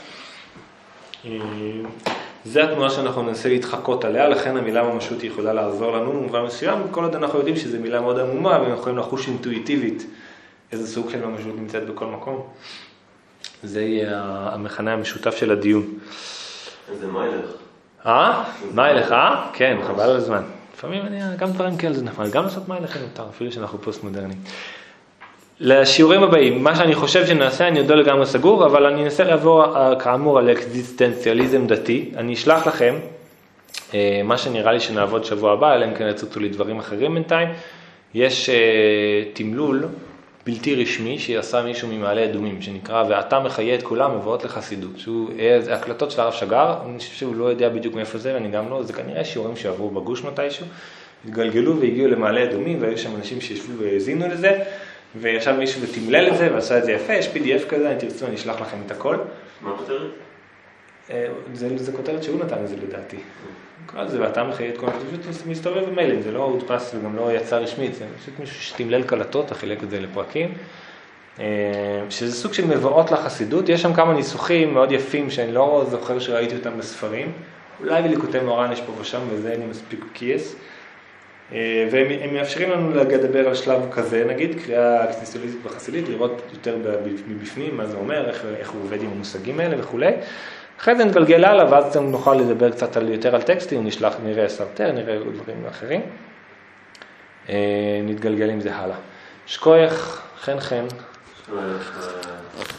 זה התנועה שאנחנו ננסה להתחקות עליה, לכן המילה ממשות היא יכולה לעזור לנו במובן מסוים, כל עוד אנחנו יודעים שזו מילה מאוד עמומה, ואנחנו יכולים לחוש אינטואיטיבית איזה סוג של ממשות נמצאת בכל מקום. זה יהיה המכנה המשותף של הדיון. איזה מיילך. אה? מיילך, אה? כן, חבל על הזמן. לפעמים אני, גם דברים כאלה זה נחמד, גם לעשות מיילך אין יותר, אפילו שאנחנו פוסט מודרניים. לשיעורים הבאים, מה שאני חושב שנעשה, אני יודע לגמרי סגור, אבל אני אנסה לעבור כאמור על אקזיסטנציאליזם דתי. אני אשלח לכם מה שנראה לי שנעבוד שבוע הבא, אלא אם כן יצאו לי דברים אחרים בינתיים. יש תמלול בלתי רשמי שעשה מישהו ממעלה אדומים, שנקרא ואתה מחיה את כולם מבואות לחסידות, שהוא הקלטות של הרב שג"ר, אני חושב שהוא לא יודע בדיוק מאיפה זה, ואני גם לא, זה כנראה שיעורים שעברו בגוש מתישהו, התגלגלו והגיעו למעלה אדומים, והיו שם אנשים שישבו והזינו לזה, וישב מישהו ותמלל את זה ועשה את זה יפה, יש פי די אף כזה, אני תרצו, אני אשלח לכם את הכל. מה כותרת? זה, זה כותרת שהוא נתן את זה לדעתי. כל זה, ואתה מחיה את כל זה, פשוט מסתובב במיילים, זה לא הודפס וגם לא יצא רשמית, זה פשוט מישהו שתמלל קלטות, חילק את זה לפרקים, שזה סוג של מבואות לחסידות, יש שם כמה ניסוחים מאוד יפים שאני לא זוכר שראיתי אותם בספרים, אולי בליקוטי מורן יש פה ושם, וזה אני מספיק קייס, והם מאפשרים לנו לדבר על שלב כזה, נגיד, קריאה אקזיסטנציאליסטית וחסידית, לראות יותר מבפנים מה זה אומר, איך, איך הוא עובד עם המושגים האלה וכו'. אחרי זה נתגלגל הלאה, ואז נוכל לדבר קצת על, יותר על טקסטים, נשלח, נראה סרטר, נראה דברים אחרים. נתגלגל עם זה הלאה. שקוייך, חן חן.